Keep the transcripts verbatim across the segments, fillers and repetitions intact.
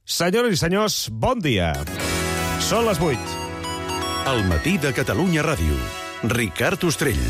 Senyores i senyors, bon dia. Són les vuit. El matí de Catalunya Ràdio. Ricard Ostrell.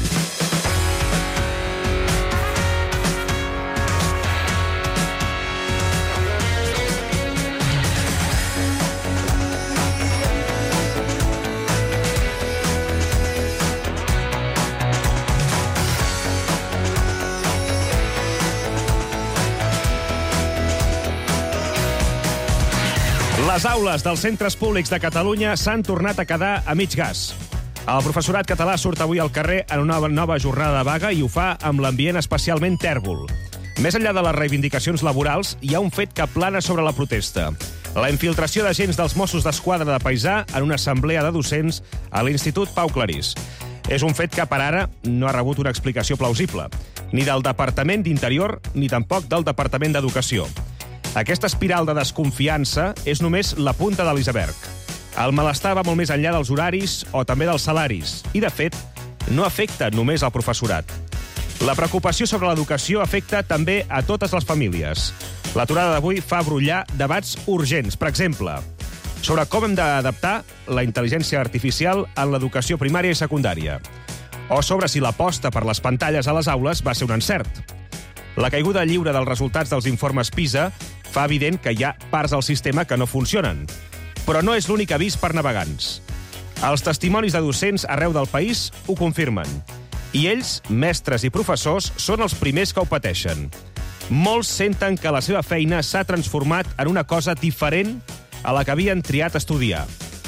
Les aules dels centres públics de Catalunya s'han tornat a quedar a mig gas. El professorat català surt avui al carrer en una nova jornada de vaga i ho fa amb l'ambient especialment tèrbol. Més enllà de les reivindicacions laborals, hi ha un fet que plana sobre la protesta. La infiltració d'agents dels Mossos d'Esquadra de Paisà en una assemblea de docents a l'Institut Pau Clarís. És un fet que, per ara, no ha rebut una explicació plausible, ni del Departament d'Interior ni tampoc del Departament d'Educació. Aquesta espiral de desconfiança és només la punta de l'iceberg. El malestar va molt més enllà dels horaris o també dels salaris i, de fet, no afecta només al professorat. La preocupació sobre l'educació afecta també a totes les famílies. L'aturada d'avui fa brollar debats urgents, per exemple, sobre com hem d'adaptar la intel·ligència artificial en l'educació primària i secundària, o sobre si l'aposta per les pantalles a les aules va ser un encert. La caiguda lliure dels resultats dels informes PISA fa evident que hi ha parts del sistema que no funcionen. Però no és l'únic avís per navegants. Els testimonis de docents arreu del país ho confirmen. I ells, mestres i professors, són els primers que ho pateixen. Molts senten que la seva feina s'ha transformat en una cosa diferent a la que havien triat estudiar.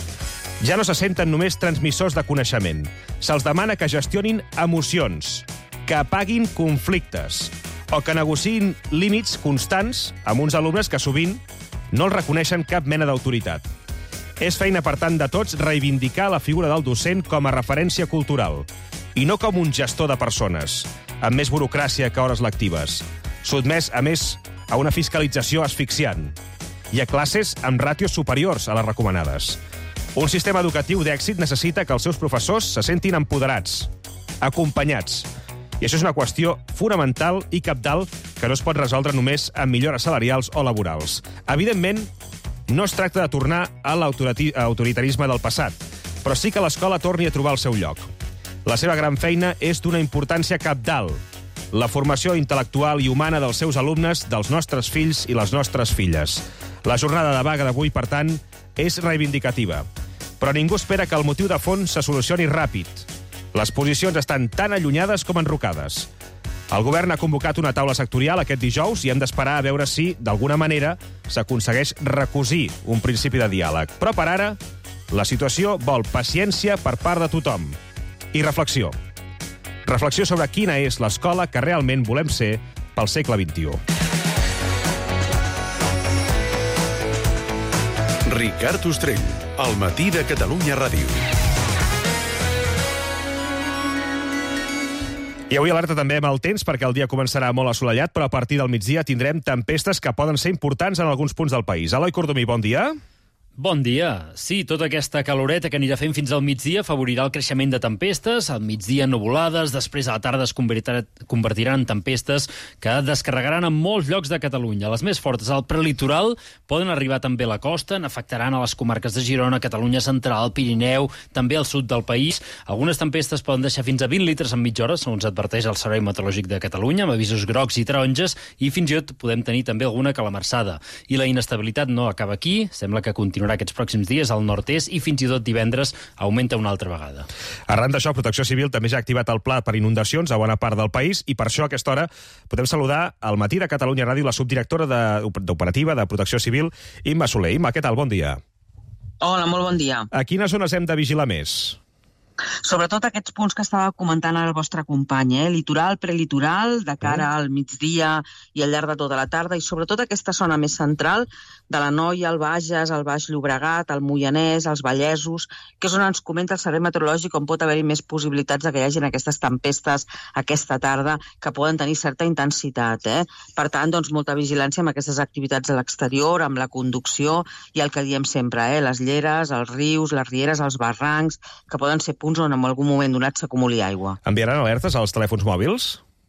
Ja no se senten només transmissors de coneixement. Se'ls demana que gestionin emocions, que apaguin conflictes, o que negociïn límits constants amb uns alumnes que sovint no els reconeixen cap mena d'autoritat. És feina, per tant, de tots reivindicar la figura del docent com a referència cultural i no com un gestor de persones, amb més burocràcia que hores lectives, sotmès, a més, a una fiscalització asfixiant i a classes amb ràtios superiors a les recomanades. Un sistema educatiu d'èxit necessita que els seus professors se sentin empoderats, acompanyats. I això és una qüestió fonamental i cabdal que no es pot resoldre només amb millores salarials o laborals. Evidentment, no es tracta de tornar a l'autoritarisme del passat, però sí que l'escola torni a trobar el seu lloc. La seva gran feina és d'una importància cabdal, la formació intel·lectual i humana dels seus alumnes, dels nostres fills i les nostres filles. La jornada de vaga d'avui, per tant, és reivindicativa. Però ningú espera que el motiu de fons se solucioni ràpid. Les posicions estan tan allunyades com enrocades. El govern ha convocat una taula sectorial aquest dijous i hem d'esperar a veure si, d'alguna manera, s'aconsegueix recosir un principi de diàleg. Però per ara, la situació vol paciència per part de tothom. I reflexió. Reflexió sobre quina és l'escola que realment volem ser pel segle vint-i-u. Ricard Ostrell, al matí de Catalunya Ràdio. I avui alerta també amb el temps, perquè el dia començarà molt assolellat, però a partir del migdia tindrem tempestes que poden ser importants en alguns punts del país. Eloi Cordomí, bon dia. Bon dia. Sí, tota aquesta caloreta que anirà fent fins al migdia favorirà el creixement de tempestes, al migdia nuvolades, després a la tarda es convertiran en tempestes que descarregaran en molts llocs de Catalunya. Les més fortes al prelitoral poden arribar també a la costa, n'afectaran a les comarques de Girona, Catalunya Central, Pirineu, també al sud del país. Algunes tempestes poden deixar fins a vint litres en mitja hora, segons adverteix el Servei Meteorològic de Catalunya, amb avisos grocs i taronges, i fins i tot podem tenir també alguna calamarsada. I la inestabilitat no acaba aquí, sembla que continua aquests pròxims dies al nord-est i fins i tot divendres augmenta una altra vegada. Arran d'això, Protecció Civil també ja ha activat el pla per inundacions a bona part del país i per això a aquesta hora podem saludar al matí de Catalunya Ràdio la subdirectora d'Operativa de, de Protecció Civil, Imma Soler. Imma, què tal? Bon dia. Hola, molt bon dia. A quines zones hem de vigilar més? Sobretot aquests punts que estava comentant ara el vostre company, eh? Litoral, prelitoral, de cara al migdia i al llarg de tota la tarda, i sobretot aquesta zona més central de l'Anoia, el Bages, el Baix Llobregat, el Moianès, els Vallesos, que és on ens comenta el Servei Meteorològic on pot haver-hi més possibilitats de que hi hagin aquestes tempestes aquesta tarda que poden tenir certa intensitat. Eh? Per tant, doncs, molta vigilància amb aquestes activitats a l'exterior, amb la conducció i el que diem sempre, eh? Les lleres, els rius, les rieres, els barrancs, que poden ser punts on en algun moment donat s'acumuli aigua. Enviaran alertes als telèfons mòbils?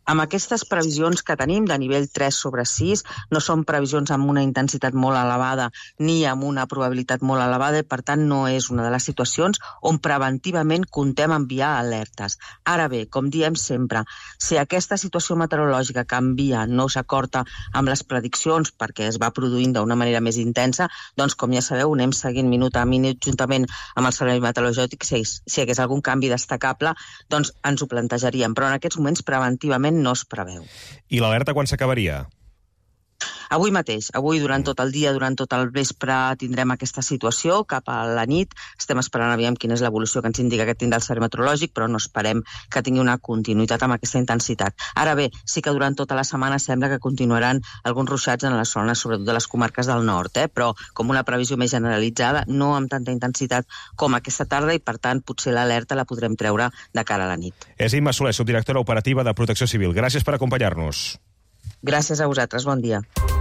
amb aquestes previsions que tenim de nivell tres sobre sis, no són previsions amb una intensitat molt elevada ni amb una probabilitat molt elevada i, per tant, no és una de les situacions on preventivament comptem enviar alertes. Ara bé, com diem sempre, si aquesta situació meteorològica canvia, no s'acorda amb les prediccions perquè es va produint d'una manera més intensa, doncs, com ja sabeu, anem seguint minut a minut juntament amb el Servei Meteorològic. Si, si hi hagués algun canvi destacable, doncs ens ho plantejaríem. Però en aquests moments, preventivament, no es preveu. I l'alerta quan s'acabaria? Avui mateix, avui durant tot el dia, durant tot el vespre tindrem aquesta situació, cap a la nit estem esperant aviam quina és l'evolució que ens indica que tindrà el Servei Meteorològic, però no esperem que tingui una continuïtat amb aquesta intensitat. Ara bé, sí que durant tota la setmana sembla que continuaran alguns ruixats en les zones, sobretot de les comarques del nord, eh? Però com una previsió més generalitzada, no amb tanta intensitat com aquesta tarda i, per tant, potser l'alerta la podrem treure de cara a la nit. És Imma Soler, subdirectora operativa de Protecció Civil. Gràcies per acompanyar-nos. Gràcies a vosaltres, bon dia.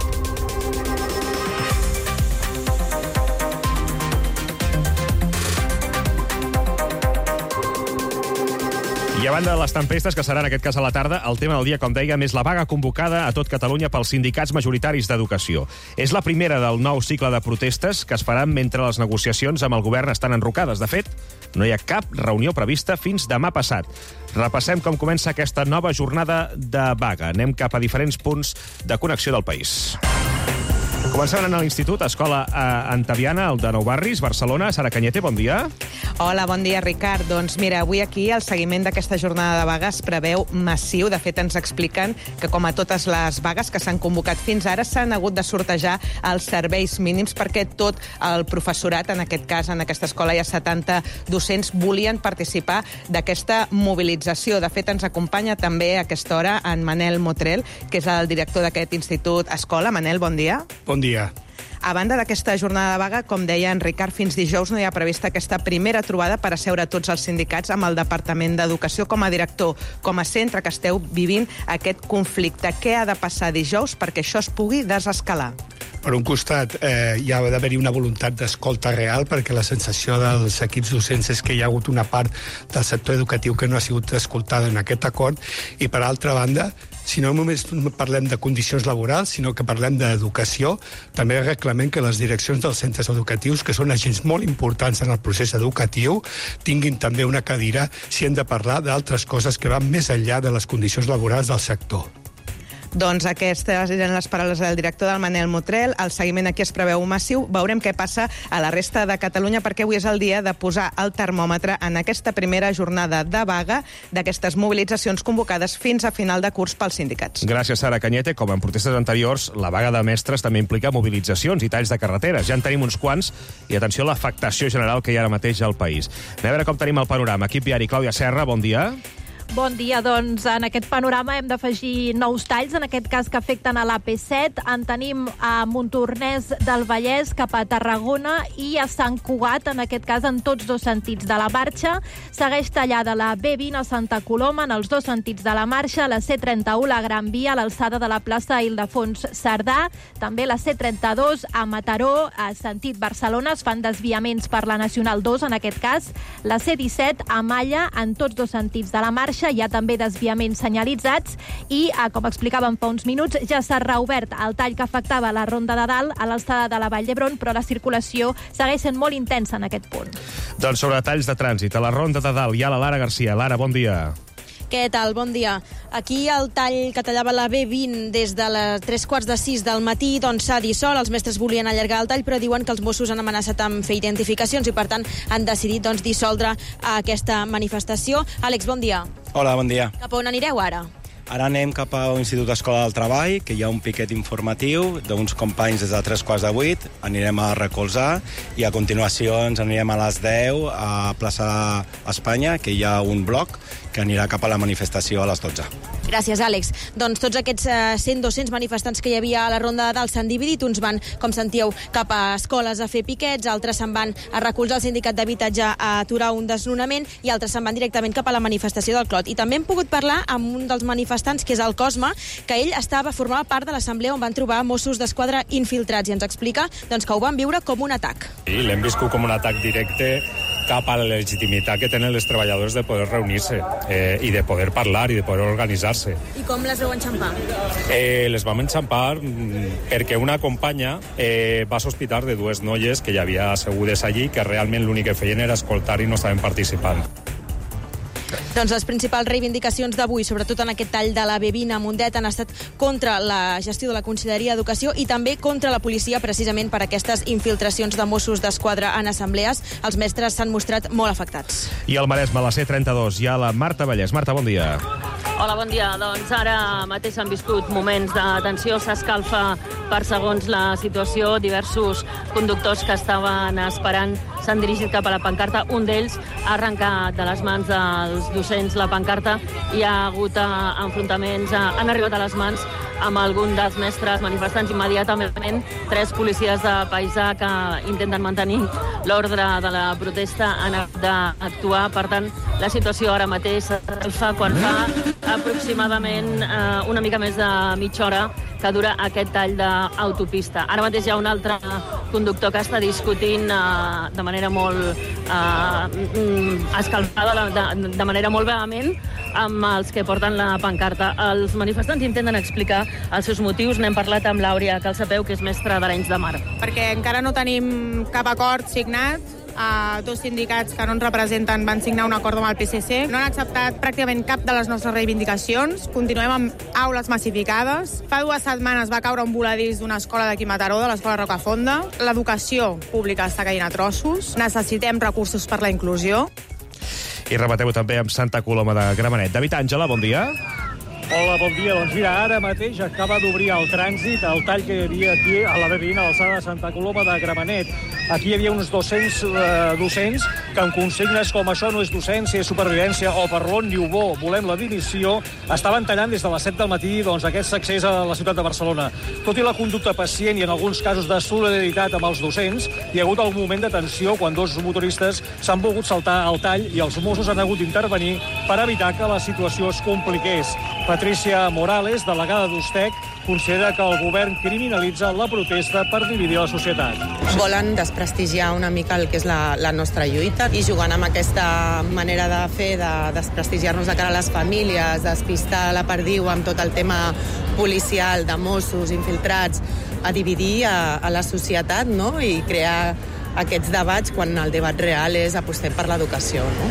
I a banda de les tempestes, que serà en aquest cas a la tarda, el tema del dia, com dèiem, és la vaga convocada a tot Catalunya pels sindicats majoritaris d'educació. És la primera del nou cicle de protestes que es faran mentre les negociacions amb el govern estan enrocades. De fet, no hi ha cap reunió prevista fins demà passat. Repassem com comença aquesta nova jornada de vaga. Anem cap a diferents punts de connexió del país. Comencem anant a l'Institut, Escola Antaviana, el de Nou Barris, Barcelona. Sara Cañete, bon dia. Hola, bon dia, Ricard. Doncs mira, avui aquí el seguiment d'aquesta jornada de vaga es preveu massiu. De fet, ens expliquen que, com a totes les vagues que s'han convocat fins ara, s'han hagut de sortejar els serveis mínims perquè tot el professorat, en aquest cas, en aquesta escola hi ha setanta docents, volien participar d'aquesta mobilització. De fet, ens acompanya també a aquesta hora en Manel Motrel, que és el director d'aquest Institut Escola. Manel, bon dia. Bon dia. A banda d'aquesta jornada de vaga, com deia en Ricard, fins dijous no hi ha prevista aquesta primera trobada per asseure tots els sindicats amb el Departament d'Educació. Com a director, com a centre que esteu vivint aquest conflicte, què ha de passar dijous perquè això es pugui desescalar? Per un costat, eh, hi ha d'haver-hi una voluntat d'escolta real, perquè la sensació dels equips docents és que hi ha hagut una part del sector educatiu que no ha sigut escoltada en aquest acord, i per altra banda, si no només parlem de condicions laborals, sinó que parlem d'educació, també reclamem que les direccions dels centres educatius, que són agents molt importants en el procés educatiu, tinguin també una cadira si hem de parlar d'altres coses que van més enllà de les condicions laborals del sector. Doncs aquestes eren les paraules del director del Manel Motrel. El seguiment aquí es preveu massiu. Veurem què passa a la resta de Catalunya, perquè avui és el dia de posar el termòmetre en aquesta primera jornada de vaga d'aquestes mobilitzacions convocades fins a final de curs pels sindicats. Gràcies, Sara Cañete. Com en protestes anteriors, la vaga de mestres també implica mobilitzacions i talls de carreteres. Ja en tenim uns quants i atenció a l'afectació general que hi ha ara mateix al país. Anem a veure com tenim el panorama. Equip viari, Clàudia Serra, bon dia. Bon dia, doncs en aquest panorama hem d'afegir nous talls, en aquest cas que afecten a l'A P set. En tenim a Montornès del Vallès cap a Tarragona i a Sant Cugat, en aquest cas en tots dos sentits de la marxa. Segueix tallada la B vint a Santa Coloma en els dos sentits de la marxa, la C trenta-u, la Gran Via, a l'alçada de la plaça Ildefons Cerdà, també la C trenta-dos a Mataró, a sentit Barcelona, es fan desviaments per la Nacional dos, en aquest cas, la C disset a Malla, en tots dos sentits de la marxa, hi ha també desviaments senyalitzats i, com explicàvem fa uns minuts, ja s'ha reobert el tall que afectava la Ronda de Dalt a l'alçada de la Vall d'Hebron, però la circulació segueix sent molt intensa en aquest punt. Doncs sobre talls de trànsit, a la Ronda de Dalt hi ha la Lara Garcia. Lara, bon dia. Què tal? Bon dia. Aquí el tall que tallava la B vint des de les tres quarts de sis del matí doncs s'ha dissolt. Els mestres volien allargar el tall, però diuen que els Mossos han amenaçat amb fer identificacions i, per tant, han decidit doncs, dissoldre aquesta manifestació. Àlex, bon dia. Hola, bon dia. Cap a on anireu ara? Ara anem cap a l'Institut Escola del Treball, que hi ha un piquet informatiu d'uns companys des de tres quarts de vuit. Anirem a recolzar i a continuació ens anirem a les deu a plaça Espanya, que hi ha un bloc que anirà cap a la manifestació a les dotze. Gràcies, Àlex. Doncs tots aquests eh, cent dos-cents manifestants que hi havia a la Ronda de Dalt s'han dividit. Uns van, com sentíeu, cap a escoles a fer piquets, altres se'n van a recolzar el sindicat d'habitatge a aturar un desnonament i altres se'n van directament cap a la manifestació del Clot. I també hem pogut parlar amb un dels manifestants, que és el Cosme, que ell estava formava part de l'assemblea on van trobar Mossos d'Esquadra infiltrats i ens explica doncs, que ho van viure com un atac. Sí, l'hem viscut com un atac directe cap a la legitimitat que tenen els treballadors de poder reunir-se eh, i de poder parlar i de poder organitzar-se. I com les veu enxampar? Eh, les vam enxampar perquè una companya eh, va sospitar de dues noies que hi havia assegudes allí que realment l'únic que feien era escoltar i no estaven participant. Doncs les principals reivindicacions d'avui, sobretot en aquest tall de la B vint a Mundet, han estat contra la gestió de la Conselleria d'Educació i també contra la policia, precisament per aquestes infiltracions de Mossos d'Esquadra en assemblees. Els mestres s'han mostrat molt afectats. I al Maresme, a la C trenta-dos, hi ha la Marta Vallès. Marta, bon dia. Hola, bon dia. Doncs ara mateix han viscut moments de tensió, s'escalfa per segons la situació. Diversos conductors que estaven esperant s'han dirigit cap a la pancarta. Un d'ells ha arrencat de les mans dels docents la pancarta i hi ha hagut enfrontaments, han arribat a les mans amb algun dels mestres manifestants. Immediatament, tres policies de paisà que intenten mantenir l'ordre de la protesta han d'actuar. Per tant, la situació ara mateix s'escalfa quan fa aproximadament eh, una mica més de mitja hora que dura aquest tall d'autopista. Ara mateix hi ha un altre conductor que està discutint eh, de manera molt eh, escalfada, de, de manera molt vehement, amb els que porten la pancarta. Els manifestants intenten explicar els seus motius. N'hem parlat amb l'Àurea Calsapeu, que és mestra d'Arenys de Mar. Perquè encara no tenim cap acord signat. Uh, dos sindicats que no ens representen van signar un acord amb el P S C. No han acceptat pràcticament cap de les nostres reivindicacions. Continuem amb aules massificades. Fa dues setmanes va caure un voladís d'una escola d'aquí a Mataró, de l'escola Rocafonda. L'educació pública està caient a trossos. Necessitem recursos per la inclusió. I rebateu també amb Santa Coloma de Gramenet. David Àngela, bon dia. Hola, bon dia. Doncs mira, ara mateix acaba d'obrir el trànsit, el tall que hi havia aquí a la B vint, a l'alçada de Santa Coloma de Gramenet. Aquí hi havia uns dos-cents eh, docents que amb consignes com això no és docència, és supervivència, o per l'on diu bo, volem la dimissió, estaven tallant des de les set del matí doncs, aquest accés a la ciutat de Barcelona. Tot i la conducta pacient i en alguns casos de solidaritat amb els docents, hi ha hagut algun moment de tensió quan dos motoristes s'han volgut saltar al tall i els Mossos han hagut d'intervenir per evitar que la situació es compliqués. Patricia Morales, delegada d'Ustec, considera que el govern criminalitza la protesta per dividir la societat. Volen desprestigiar una mica el que és la, la nostra lluita i jugant amb aquesta manera de fer, de desprestigiar-nos de cara a les famílies, despistar la perdiu amb tot el tema policial, de Mossos, infiltrats, a dividir a, a la societat, no? I crear aquests debats quan el debat real és apostar per l'educació, no?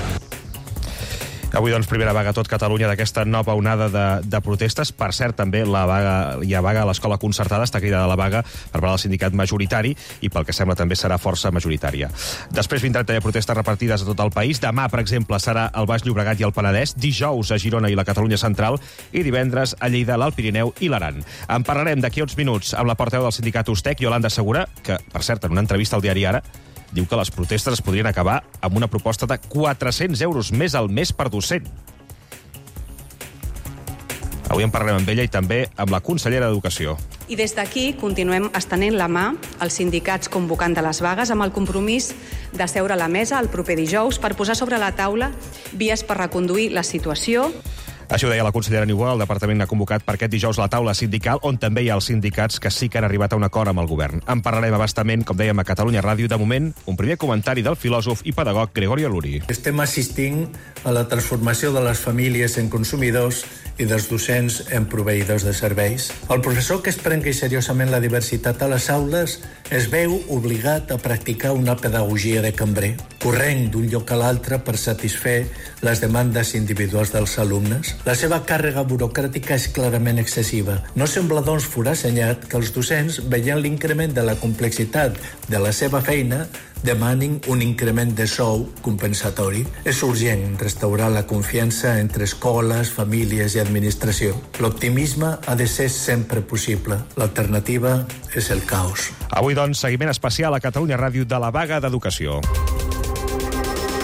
Avui, doncs, primera vaga a tot Catalunya d'aquesta nova onada de, de protestes. Per cert, també la vaga, hi ha vaga a l'escola concertada, està cridada la vaga per part del sindicat majoritari i pel que sembla també serà força majoritària. Després vindran també protestes repartides a tot el país. Demà, per exemple, serà al Baix Llobregat i el Penedès, dijous a Girona i la Catalunya Central i divendres a Lleida, l'Alt Pirineu i l'Aran. En parlarem d'aquí uns minuts amb la portaveu del sindicat Ustec, Iolanda Segura, que, per cert, en una entrevista al diari Ara, diu que les protestes es podrien acabar amb una proposta de quatre-cents euros més al mes per docent. Avui en parlarem amb ella i també amb la consellera d'Educació. I des d'aquí continuem estenent la mà als sindicats convocant de les vagues amb el compromís de seure a la mesa el proper dijous per posar sobre la taula vies per reconduir la situació. Això ho deia la consellera Niubó. El departament ha convocat per aquest dijous la taula sindical, on també hi ha els sindicats que sí que han arribat a un acord amb el govern. En parlarem abastament, com dèiem, a Catalunya Ràdio. De moment, un primer comentari del filòsof i pedagog Gregorio Luri. Estem assistint a la transformació de les famílies en consumidors i dels docents en proveïdors de serveis. El professor que es prengui seriosament la diversitat a les aules es veu obligat a practicar una pedagogia de cambrer, corrent d'un lloc a l'altre per satisfer les demandes individuals dels alumnes. La seva càrrega burocràtica és clarament excessiva. No sembla, doncs, forassenyat que els docents, veient l'increment de la complexitat de la seva feina, demanin un increment de sou compensatori. És urgent restaurar la confiança entre escoles, famílies i administració. L'optimisme ha de ser sempre possible. L'alternativa és el caos. Avui, doncs, seguiment especial a Catalunya Ràdio de la vaga d'educació.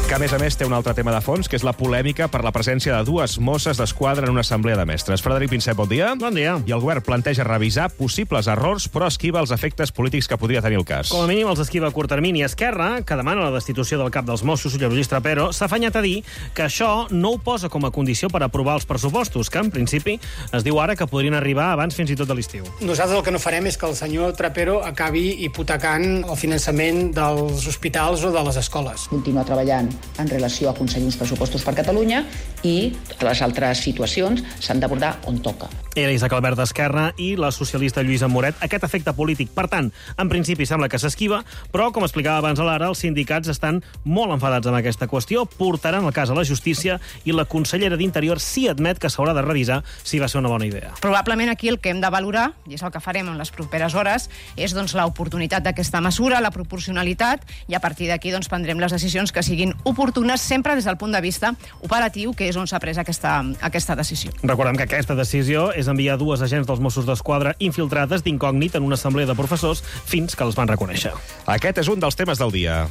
que, a més a més, té un altre tema de fons, que és la polèmica per la presència de dues Mosses d'Esquadra en una assemblea de mestres. Frederic Pinsep, bon dia. Bon dia. I el govern planteja revisar possibles errors, però esquiva els efectes polítics que podria tenir el cas. Com a mínim els esquiva a curt termini. Esquerra, que demana la destitució del cap dels Mossos, Lleugís Trapero, s'ha afanyat a dir que això no ho posa com a condició per aprovar els pressupostos, que en principi es diu ara que podrien arribar abans fins i tot de l'estiu. Nosaltres el que no farem és que el senyor Trapero acabi hipotecant el finançament dels hospitals o de les escoles. Continuar treballant en relació a aconseguir uns pressupostos per Catalunya i les altres situacions s'han d'abordar on toca. Era Isaac Albert d'Esquerra i la socialista Lluïsa Moret. Aquest efecte polític, per tant, en principi sembla que s'esquiva, però, com explicava abans a l'Ara, els sindicats estan molt enfadats amb aquesta qüestió, portaran el cas a la justícia i la consellera d'Interior sí admet que s'haurà de revisar si va ser una bona idea. Probablement aquí el que hem de valorar, i és el que farem en les properes hores, és doncs, l'oportunitat d'aquesta mesura, la proporcionalitat, i a partir d'aquí doncs, prendrem les decisions que siguin oportunes, sempre des del punt de vista operatiu, que és on s'ha pres aquesta, aquesta decisió. Recordem que aquesta decisió és enviar dues agents dels Mossos d'Esquadra infiltrades d'incògnit en una assemblea de professors fins que els van reconèixer. Aquest és un dels temes del dia.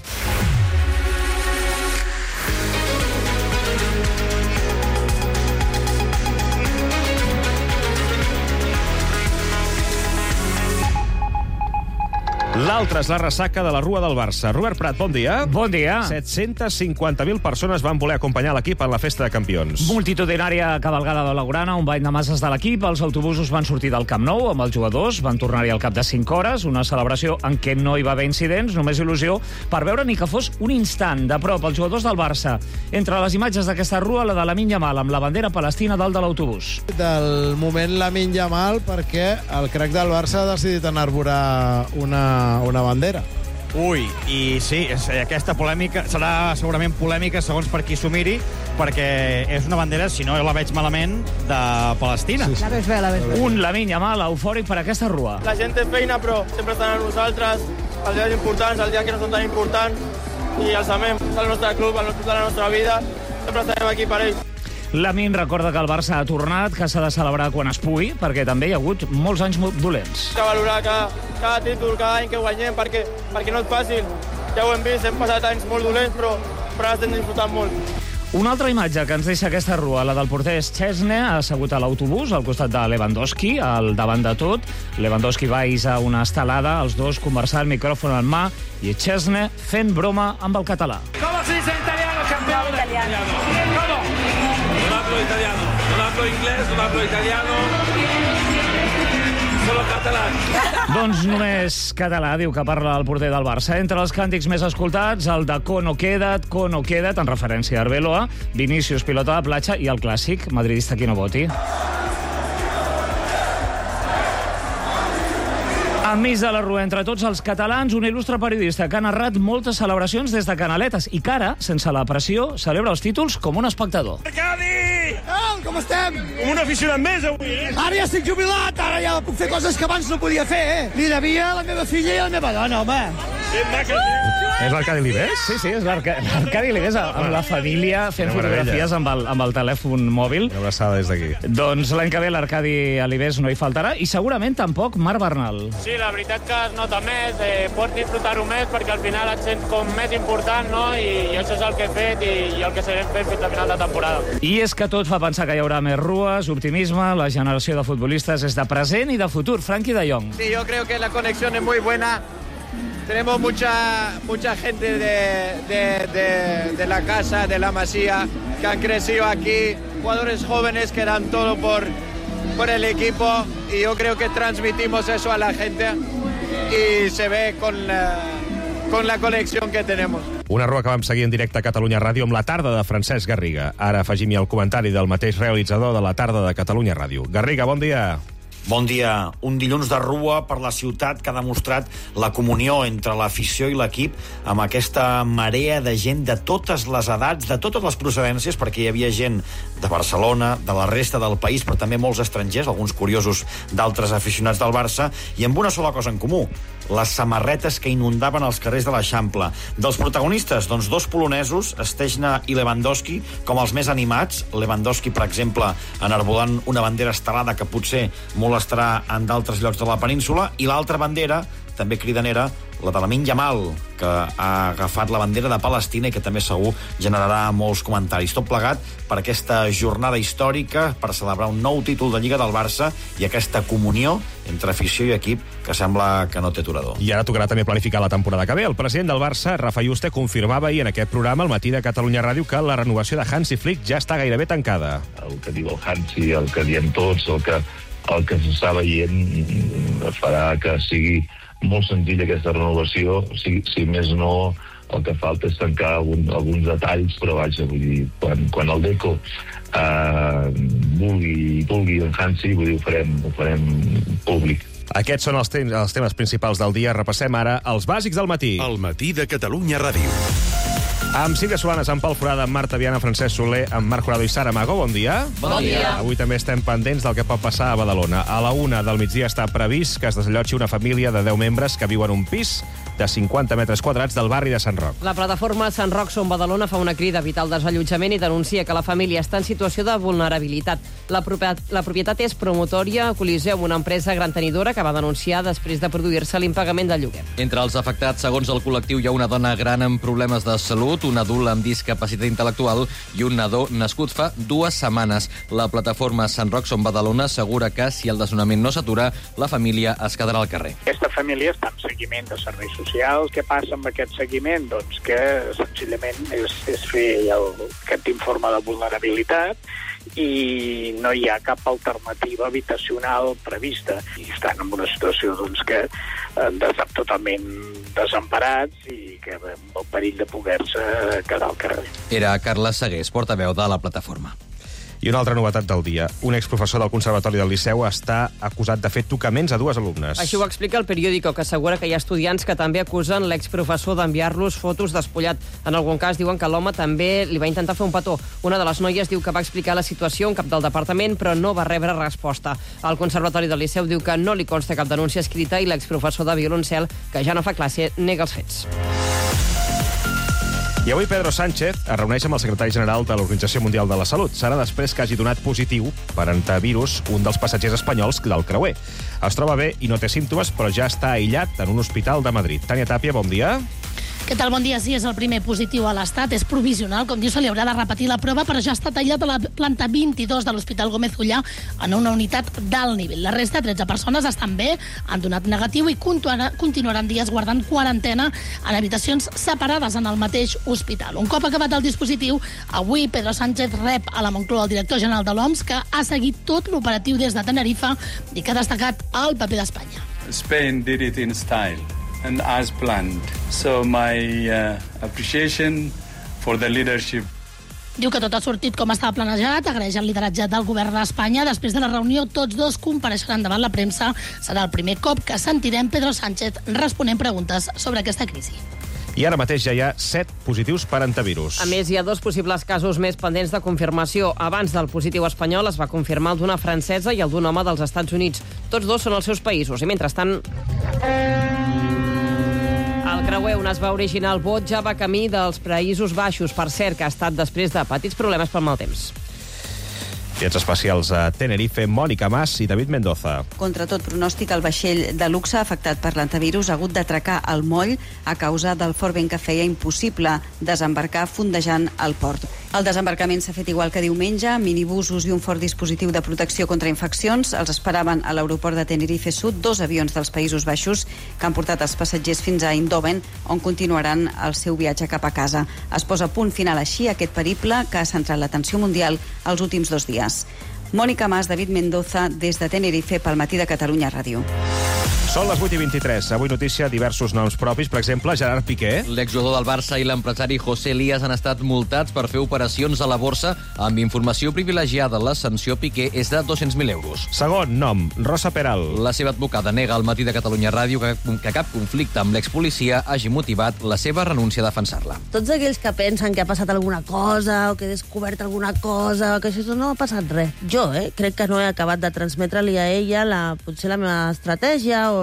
L'altre és la ressaca de la Rua del Barça. Robert Prat, bon dia. Bon dia. set-cents cinquanta mil persones van voler acompanyar l'equip en la festa de campions. Multitudinària cavalgada de Blaugrana, un ball de masses de l'equip. Els autobusos van sortir del Camp Nou amb els jugadors, van tornar-hi al cap de cinc hores, una celebració en què no hi va haver incidents, només il·lusió per veure ni que fos un instant de prop els jugadors del Barça. Entre les imatges d'aquesta rua, la de Lamine Yamal amb la bandera palestina dalt de l'autobús. Del moment Lamine Yamal, perquè el crac del Barça ha decidit enarborar una una bandera. Ui, i sí, aquesta polèmica serà segurament polèmica segons per qui s'ho miri, perquè és una bandera, si no la veig malament, de Palestina. Sí, sí. La veig bé, la veig bé. Un Lamine Yamal eufòric per aquesta rua. La gent té feina, però sempre estan amb nosaltres, els dies importants, els dies que no són tan importants, i els amem. És el nostre club, el club de la nostra vida, sempre estarem aquí per ells. Lamine recorda que el Barça ha tornat, que s'ha de celebrar quan es pugui, perquè també hi ha hagut molts anys dolents. Cal valorar cada, cada títol, cada any que guanyem, perquè, perquè no és fàcil. Ja ho hem vist, hem passat anys molt dolents, però, però ara estem disfrutant molt. Una altra imatge que ens deixa aquesta rua, la del porter Szczesny, assegut a l'autobús, al costat de Lewandowski, al davant de tot. Lewandowski va a una estelada, els dos conversant, micròfon en mà, i Szczesny fent broma amb el català. Com se dice en italiano, campeón? Italiano. ¿Cómo? No hablo italiano, no hablo inglés, no hablo italiano, solo català. Doncs només català, diu que parla el porter del Barça. Entre els càntics més escoltats, el de Cono queda't, Cono queda't, en referència a Arbeloa, Vinícius, pilota de platja, i el clàssic, madridista qui no voti. Enmig de la rua, entre tots els catalans, un il·lustre periodista que ha narrat moltes celebracions des de Canaletes i que ara, sense la pressió, celebra els títols com un espectador. Arcadi! Oh, com estem? Com un aficionat més, avui, eh? Ara ja estic jubilat, ara ja puc fer coses que abans no podia fer, eh? Li devia a la meva filla i a la meva dona, home. És l'Arcadi Libés? Sí, sí, és l'Arcadi Libés amb la família fent Una meravella. fotografies amb el, amb el telèfon mòbil. Una abraçada des d'aquí. Doncs l'any que ve l'Arcadi Libés no hi faltarà i segurament tampoc Marc Bernal. Sí, la veritat que es nota més, eh, pots disfrutar-ho més perquè al final et sents com més important, no? I, i això és el que he fet i, i el que seguirem fent fins al final de temporada. I és que tot fa pensar que hi haurà més rues, optimisme, la generació de futbolistes és de present i de futur. Frankie de Jong. Sí, yo creo que la conexión es muy buena. Tenemos mucha, mucha gente de, de, de, de la casa, de la Masía, que han crecido aquí, jugadores jóvenes que dan todo por, por el equipo, y yo creo que transmitimos eso a la gente y se ve con la, con la conexión que tenemos. Una rua que vam seguir en directe a Catalunya Ràdio amb la tarda de Francesc Garriga. Ara afegim-hi el comentari del mateix realitzador de la tarda de Catalunya Ràdio. Garriga, bon dia. Bon dia. Un dilluns de rua per la ciutat que ha demostrat la comunió entre l'afició i l'equip amb aquesta marea de gent de totes les edats, de totes les procedències, perquè hi havia gent de Barcelona, de la resta del país, però també molts estrangers, alguns curiosos d'altres aficionats del Barça, i amb una sola cosa en comú, les samarretes que inundaven els carrers de l'Eixample. Dels protagonistes, doncs dos polonesos, Szczesny i Lewandowski, com els més animats. Lewandowski, per exemple, enarbolant una bandera estelada que potser molestarà en d'altres llocs de la península, i l'altra bandera també cridanera, la de Lamine Yamal, que ha agafat la bandera de Palestina i que també segur generarà molts comentaris. Tot plegat per aquesta jornada històrica, per celebrar un nou títol de Lliga del Barça i aquesta comunió entre afició i equip que sembla que no té aturador. I ara tocarà també planificar la temporada que ve. El president del Barça, Rafa Yuste, confirmava ahir en aquest programa, al matí de Catalunya Ràdio, que la renovació de Hansi Flick ja està gairebé tancada. El que diu el Hansi, el que diem tots, el que, el que s'està veient farà que sigui molt senzilla aquesta renovació, si, si més no el que falta és tancar algun, alguns detalls, però vaja, vull dir, quan, quan el Deco eh, vulgui, vulgui en Hansi, vull dir, ho farem, ho farem públic. Aquests són els, tem els temes principals del dia. Repassem ara els bàsics del matí. El matí de Catalunya Ràdio. Amb Sílvia Solanes, amb Pol Forada, amb Marta Viana, Francesc Soler, amb Marc Jurado i Sara Magó. Bon dia. Bon dia. Avui també estem pendents del que pot passar a Badalona. A la una del migdia està previst que es desallotgi una família de deu membres que viu en un pis de cinquanta metres quadrats del barri de Sant Roc. La plataforma Sant Roc Som Badalona fa una crida a evitar el desallotjament i denuncia que la família està en situació de vulnerabilitat. La propietat, la propietat és promotòria Coliseu, una empresa gran tenidora que va denunciar després de produir-se l'impagament del lloguer. Entre els afectats, segons el col·lectiu, hi ha una dona gran amb problemes de salut, un adult amb discapacitat intel·lectual i un nadó nascut fa dues setmanes. La plataforma Sant Roc Som Badalona assegura que, si el desnonament no s'atura, la família es quedarà al carrer. Aquesta família està en seguiment de serveis socials. Què passa amb aquest seguiment? Doncs que senzillament és, és fer el, aquest informe de vulnerabilitat i no hi ha cap alternativa habitacional prevista. I estan en una situació doncs, que eh, totalment desemparats i que amb el perill de poder-se quedar al carrer. Era Carles Segués, portaveu de la plataforma. I una altra novetat del dia. Un exprofessor del Conservatori del Liceu està acusat de fer tocaments a dues alumnes. Així ho explica el periòdico, que assegura que hi ha estudiants que també acusen l'exprofessor d'enviar-los fotos despullat. En algun cas diuen que l'home també li va intentar fer un petó. Una de les noies diu que va explicar la situació a un cap del departament, però no va rebre resposta. El Conservatori del Liceu diu que no li consta cap denúncia escrita i l'exprofessor de violoncel, que ja no fa classe, nega els fets. I avui Pedro Sánchez es reuneix amb el secretari general de l'Organització Mundial de la Salut. Serà després que hagi donat positiu per antivirus un dels passatgers espanyols del creuer. Es troba bé i no té símptomes, però ja està aïllat en un hospital de Madrid. Tània Tàpia, bon dia. Què tal? Bon dia. Sí, és el primer positiu a l'Estat. És provisional. Com diu, se li haurà de repetir la prova, però ja ha estat aïllat a la planta vint-i-dos de l'Hospital Gómez Ullà en una unitat d'alt nivell. La resta, tretze persones, estan bé, han donat negatiu i continuaran dies guardant quarantena en habitacions separades en el mateix hospital. Un cop acabat el dispositiu, avui Pedro Sánchez rep a la Moncloa el director general de l'O M S, que ha seguit tot l'operatiu des de Tenerife i que ha destacat el paper d'Espanya. Spain did it in style and as planned. So my uh, appreciation for the leadership. Diu que tot ha sortit com estava planejat, agraeix el lideratge del govern d'Espanya. Després de la reunió, tots dos compareixeran davant la premsa. Serà el primer cop que sentirem Pedro Sánchez responent preguntes sobre aquesta crisi. I ara mateix ja hi ha set positius per antivirus. A més, hi ha dos possibles casos més pendents de confirmació. Abans del positiu espanyol es va confirmar el d'una francesa i el d'un home dels Estats Units. Tots dos són els seus països. I mentrestant... El creuer on es va originar el vot ja va camí dels Països Baixos. Per cert, que ha estat després de petits problemes pel mal temps. Viats especials a Tenerife, Mònica Mas i David Mendoza. Contra tot pronòstic, el vaixell de luxe afectat per l'antivirus ha hagut d'atracar al moll a causa del fort vent que feia impossible desembarcar fondejant al port. El desembarcament s'ha fet igual que diumenge, minibusos i un fort dispositiu de protecció contra infeccions. Els esperaven a l'aeroport de Tenerife Sud dos avions dels Països Baixos que han portat els passatgers fins a Eindhoven, on continuaran el seu viatge cap a casa. Es posa punt final així a aquest periple que ha centrat l'atenció mundial els últims dos dies. Mònica Mas, David Mendoza, des de Tenerife, pel matí de Catalunya Ràdio. Són les vuit i vint-i-tres. Avui notícia, diversos noms propis. Per exemple, Gerard Piqué. L'exjugador del Barça i l'empresari José Elías han estat multats per fer operacions a la borsa amb informació privilegiada. La sanció Piqué és de dos-cents mil euros. Segon nom, Rosa Peral. La seva advocada nega al matí de Catalunya Ràdio que, que cap conflicte amb l'expolicia hagi motivat la seva renúncia a defensar-la. Tots aquells que pensen que ha passat alguna cosa o que he descobert alguna cosa o que això no ha passat res. Jo, eh, crec que no he acabat de transmetre-li a ella la, potser la meva estratègia o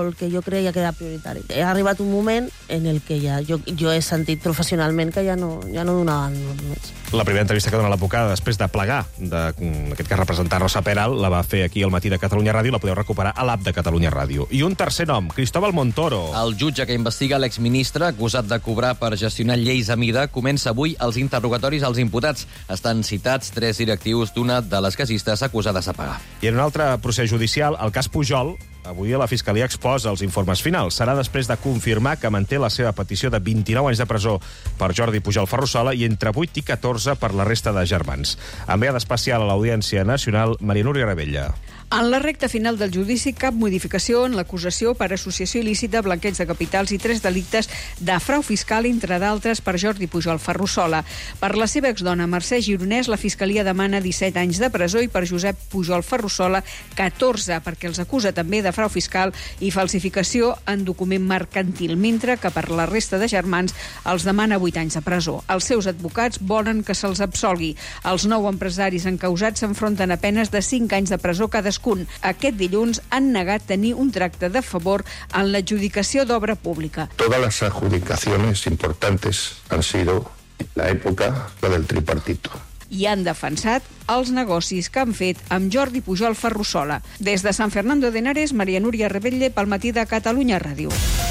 el que jo creia que era prioritari. Ha arribat un moment en el que ja jo, jo he sentit professionalment que ja no, ja no donaven més. La primera entrevista que dona l'advocada després de plegar, de, en aquest cas representar Rosa Peral, la va fer aquí al Matí de Catalunya Ràdio, la podeu recuperar a l'app de Catalunya Ràdio. I un tercer nom, Cristóbal Montoro. El jutge que investiga l'exministre, acusat de cobrar per gestionar lleis a mida, comença avui els interrogatoris als imputats. Estan citats tres directius d'una de les casistes acusades de pagar. I en un altre procés judicial, el cas Pujol, avui la Fiscalia exposa els informes finals. Serà després de confirmar que manté la seva petició de vint-i-nou anys de presó per Jordi Pujol Ferrusola i entre vuit i catorze per la resta de germans. Enviada especial a l'Audiència Nacional, Maria Núria Rebella. En la recta final del judici, cap modificació en l'acusació per associació il·lícita, blanqueig de capitals i tres delictes de frau fiscal, entre d'altres, per Jordi Pujol Ferrusola. Per la seva exdona Mercè Gironès, la Fiscalia demana disset anys de presó i per Josep Pujol Ferrusola catorze, perquè els acusa també de frau fiscal i falsificació en document mercantil, mentre que per la resta de germans els demana vuit anys de presó. Els seus advocats volen que se'ls absolgui. Els nou empresaris encausats s'enfronten a penes de cinc anys de presó cadascun. Aquest dilluns han negat tenir un tracte de favor en l'adjudicació d'obra pública. Todas las adjudicaciones importantes han sido en la época la del tripartito. I han defensat els negocis que han fet amb Jordi Pujol Ferrusola. Des de Sant Fernando de Henares, Maria Núria Rebelle pel Matí de Catalunya Ràdio.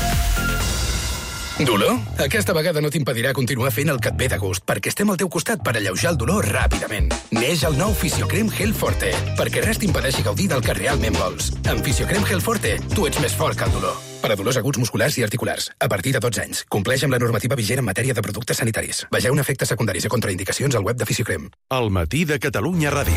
Dolor? Aquesta vegada no t'impedirà continuar fent el que et ve de gust, perquè estem al teu costat per alleujar el dolor ràpidament. Neix el nou Fisiocrem Gel Forte, perquè res t'impedeixi gaudir del que realment vols. Amb Fisiocrem Gel Forte, tu ets més fort que el dolor. Per a dolors aguts musculars i articulars, a partir de dotze anys. Compleix amb la normativa vigent en matèria de productes sanitaris. Vegeu efectes secundaris i contraindicacions al web de Fisiocrem. El Matí de Catalunya Ràdio.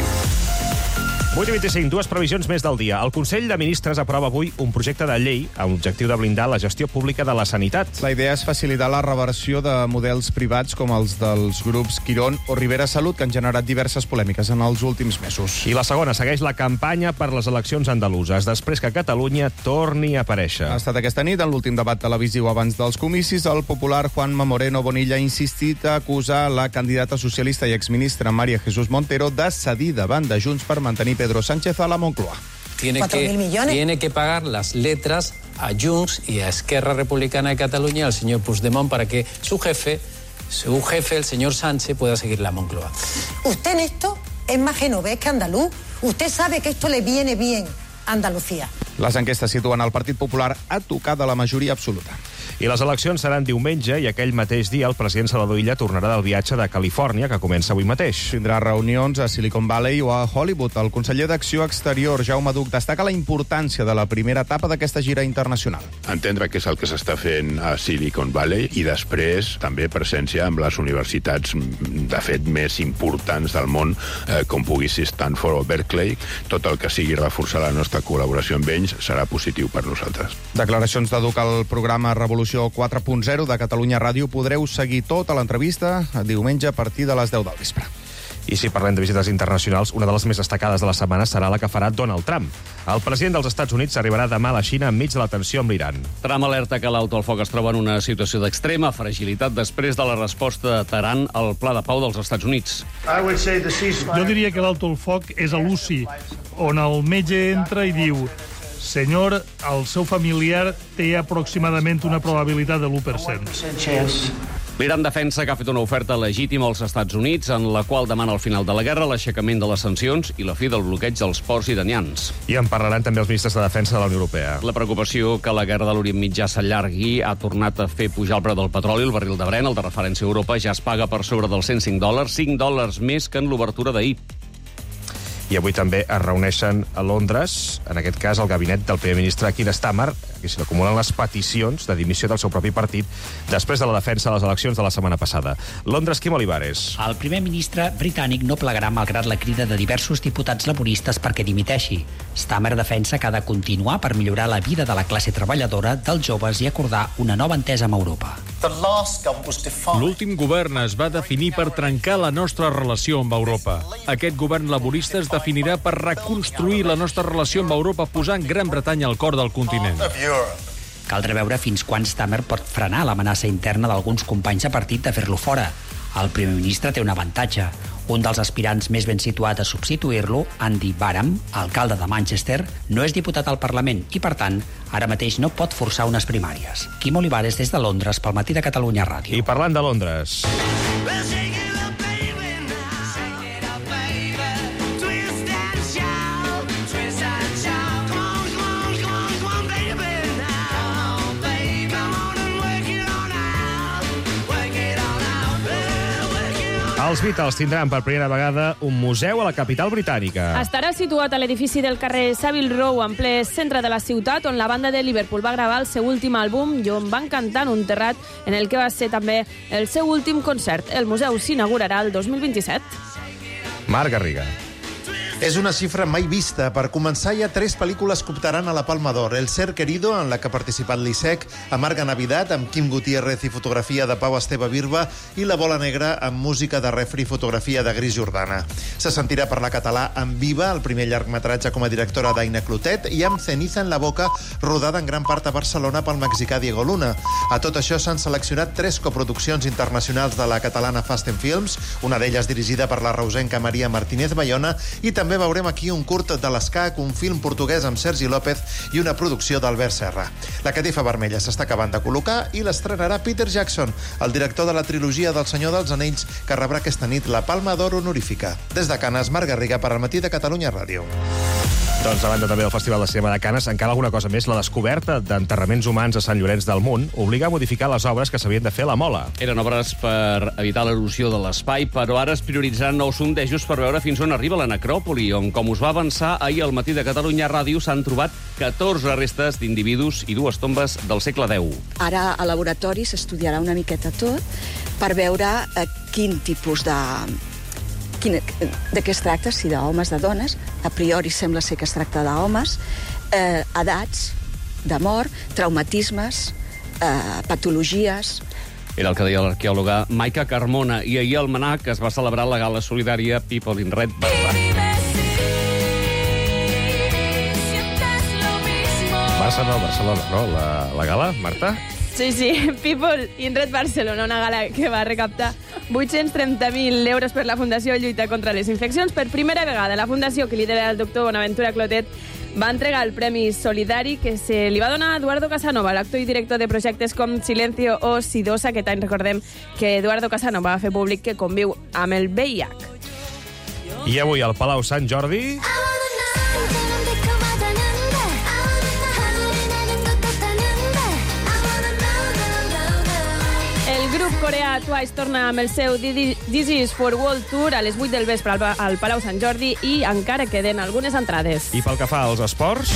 vuit i vint-i-cinc, dues previsions més del dia. El Consell de Ministres aprova avui un projecte de llei amb l'objectiu de blindar la gestió pública de la sanitat. La idea és facilitar la reversió de models privats com els dels grups Quirón o Rivera Salut, que han generat diverses polèmiques en els últims mesos. I la segona segueix la campanya per les eleccions andaluses, després que Catalunya torni a aparèixer. Ha estat aquesta nit, en l'últim debat televisiu abans dels comicis, el popular Juanma Moreno Bonilla ha insistit a acusar la candidata socialista i exministra María Jesús Montero de cedir davant de Junts per mantenir Pedro Sánchez a la Moncloa. Tiene que, tiene que pagar las letras a Junts y a Esquerra Republicana de Cataluña, al señor Puigdemont, para que su jefe, su jefe, el señor Sánchez, pueda seguir la Moncloa. Usted en esto es más genovés que andaluz. Usted sabe que esto le viene bien a Andalucía. Les enquestes situen el Partit Popular a tocar de la majoria absoluta. I les eleccions seran diumenge i aquell mateix dia el president Salvador Illa tornarà del viatge de Califòrnia, que comença avui mateix. Tindrà reunions a Silicon Valley o a Hollywood. El conseller d'Acció Exterior, Jaume Duch, destaca la importància de la primera etapa d'aquesta gira internacional. Entendre què és el que s'està fent a Silicon Valley i després també presència amb les universitats, de fet, més importants del món, eh, com pugui ser Stanford o Berkeley. Tot el que sigui reforçar la nostra col·laboració amb ells serà positiu per nosaltres. Declaracions de Duch al programa Revolució quatre punt zero de Catalunya Ràdio. Podreu seguir tota l'entrevista diumenge a partir de les deu del vespre. I si parlem de visites internacionals, una de les més destacades de la setmana serà la que farà Donald Trump. El president dels Estats Units arribarà demà a la Xina enmig de la tensió amb l'Iran. Trump alerta que l'alto al foc es troba en una situació d'extrema fragilitat després de la resposta de Teheran al pla de pau dels Estats Units. Jo diria que l'alto al foc és a l'U C I, on el metge entra i diu: senyor, el seu familiar té aproximadament una probabilitat de l'u per cent. L'Iran defensa que ha fet una oferta legítima als Estats Units en la qual demana al final de la guerra l'aixecament de les sancions i la fi del bloqueig dels ports iranians. I en parlaran també els ministres de Defensa de la Unió Europea. La preocupació que la guerra de l'Orient Mitjà s'allargui ha tornat a fer pujar el preu del petroli. El barril de Brent, el de referència a Europa, ja es paga per sobre dels cent cinc dòlars, cinc dòlars més que en l'obertura d'ahir. I avui també es reuneixen a Londres, en aquest cas el gabinet del primer ministre Keir Starmer, que s'hi acumulen les peticions de dimissió del seu propi partit després de la defensa de les eleccions de la setmana passada. Londres, Quim Olivares. El primer ministre britànic no plegarà malgrat la crida de diversos diputats laboristes perquè dimiteixi. Starmer defensa que ha de continuar per millorar la vida de la classe treballadora, dels joves i acordar una nova entesa amb Europa. L'últim govern es va definir per trencar la nostra relació amb Europa. Aquest govern laborista es definirà per reconstruir la nostra relació amb Europa posant Gran Bretanya al cor del continent. Caldrà veure fins quan Starmer pot frenar l'amenaça interna d'alguns companys de partit de fer-lo fora. El primer ministre té un avantatge. Un dels aspirants més ben situat a substituir-lo, Andy Barham, alcalde de Manchester, no és diputat al Parlament i, per tant, ara mateix no pot forçar unes primàries. Quim Olivares des de Londres pel Matí de Catalunya Ràdio. I parlant de Londres... Els Beatles tindran per primera vegada un museu a la capital britànica. Estarà situat a l'edifici del carrer Savile Row, en ple centre de la ciutat, on la banda de Liverpool va gravar el seu últim àlbum i on van cantar en un terrat en el que va ser també el seu últim concert. El museu s'inaugurarà el dos mil vint-i-set. Marc Garriga. És una xifra mai vista. Per començar, hi ha tres pel·lícules que optaran a la Palma d'Or. El Ser Querido, en la que ha participat l'I S E C, Amarga Navidad, amb Quim Gutiérrez i fotografia de Pau Esteve Birba, i La Bola Negra, amb música de Refri i fotografia de Gris Jordana. Se sentirà parlar català amb Viva, el primer llargmetratge com a directora d'Aina Clotet, i amb Ceniza en la boca, rodada en gran part a Barcelona pel mexicà Diego Luna. A tot això s'han seleccionat tres coproduccions internacionals de la catalana Fast and Films, una d'elles dirigida per la reusenca Maria Martínez Bayona, i també També veurem aquí un curt de l'Escac, un film portuguès amb Sergi López i una producció d'Albert Serra. La catifa vermella s'està acabant de col·locar i l'estrenarà Peter Jackson, el director de la trilogia del Senyor dels Anells, que rebrà aquesta nit la Palma d'Or honorífica. Des de Canes, Marc Garriga per al Matí de Catalunya Ràdio. Doncs a banda també del Festival de Cinema de Canes, encara alguna cosa més. La descoberta d'enterraments humans a Sant Llorenç del Munt obliga a modificar les obres que s'havien de fer a la Mola. Eren obres per evitar l'erosió de l'espai, però ara es prioritzaran nous sondejos per veure fins on arriba la necròpoli, on, com us va avançar ahir al Matí de Catalunya Ràdio, s'han trobat catorze restes d'individus i dues tombes del segle deu. Ara a laboratori s'estudiarà una miqueta tot per veure eh, quin tipus de... Quin, de què es tracta, si d'homes, de dones. A priori sembla ser que es tracta d'homes, eh, edats de mort, traumatismes, eh, patologies. Era el que deia l'arqueòloga Maica Carmona, i ahir al Manac es va celebrar la gala solidària People in Red Barcelona. Barcelona, Barcelona, no? La, la gala, Marta? Sí, sí, People in Red Barcelona, una gala que va recaptar vuit-cents trenta mil euros per la Fundació Lluita contra les Infeccions. Per primera vegada, la fundació que lidera el doctor Bonaventura Clotet va entregar el Premi Solidari que se li va donar a Eduardo Casanova, l'actor i director de projectes com Silencio o Sidosa. Aquest any recordem que Eduardo Casanova va fer públic que conviu amb el V I H. I avui al Palau Sant Jordi... El grup coreà Twice torna amb el seu This Is for World Tour a les vuit del vespre al Palau Sant Jordi i encara queden algunes entrades. I pel que fa als esports...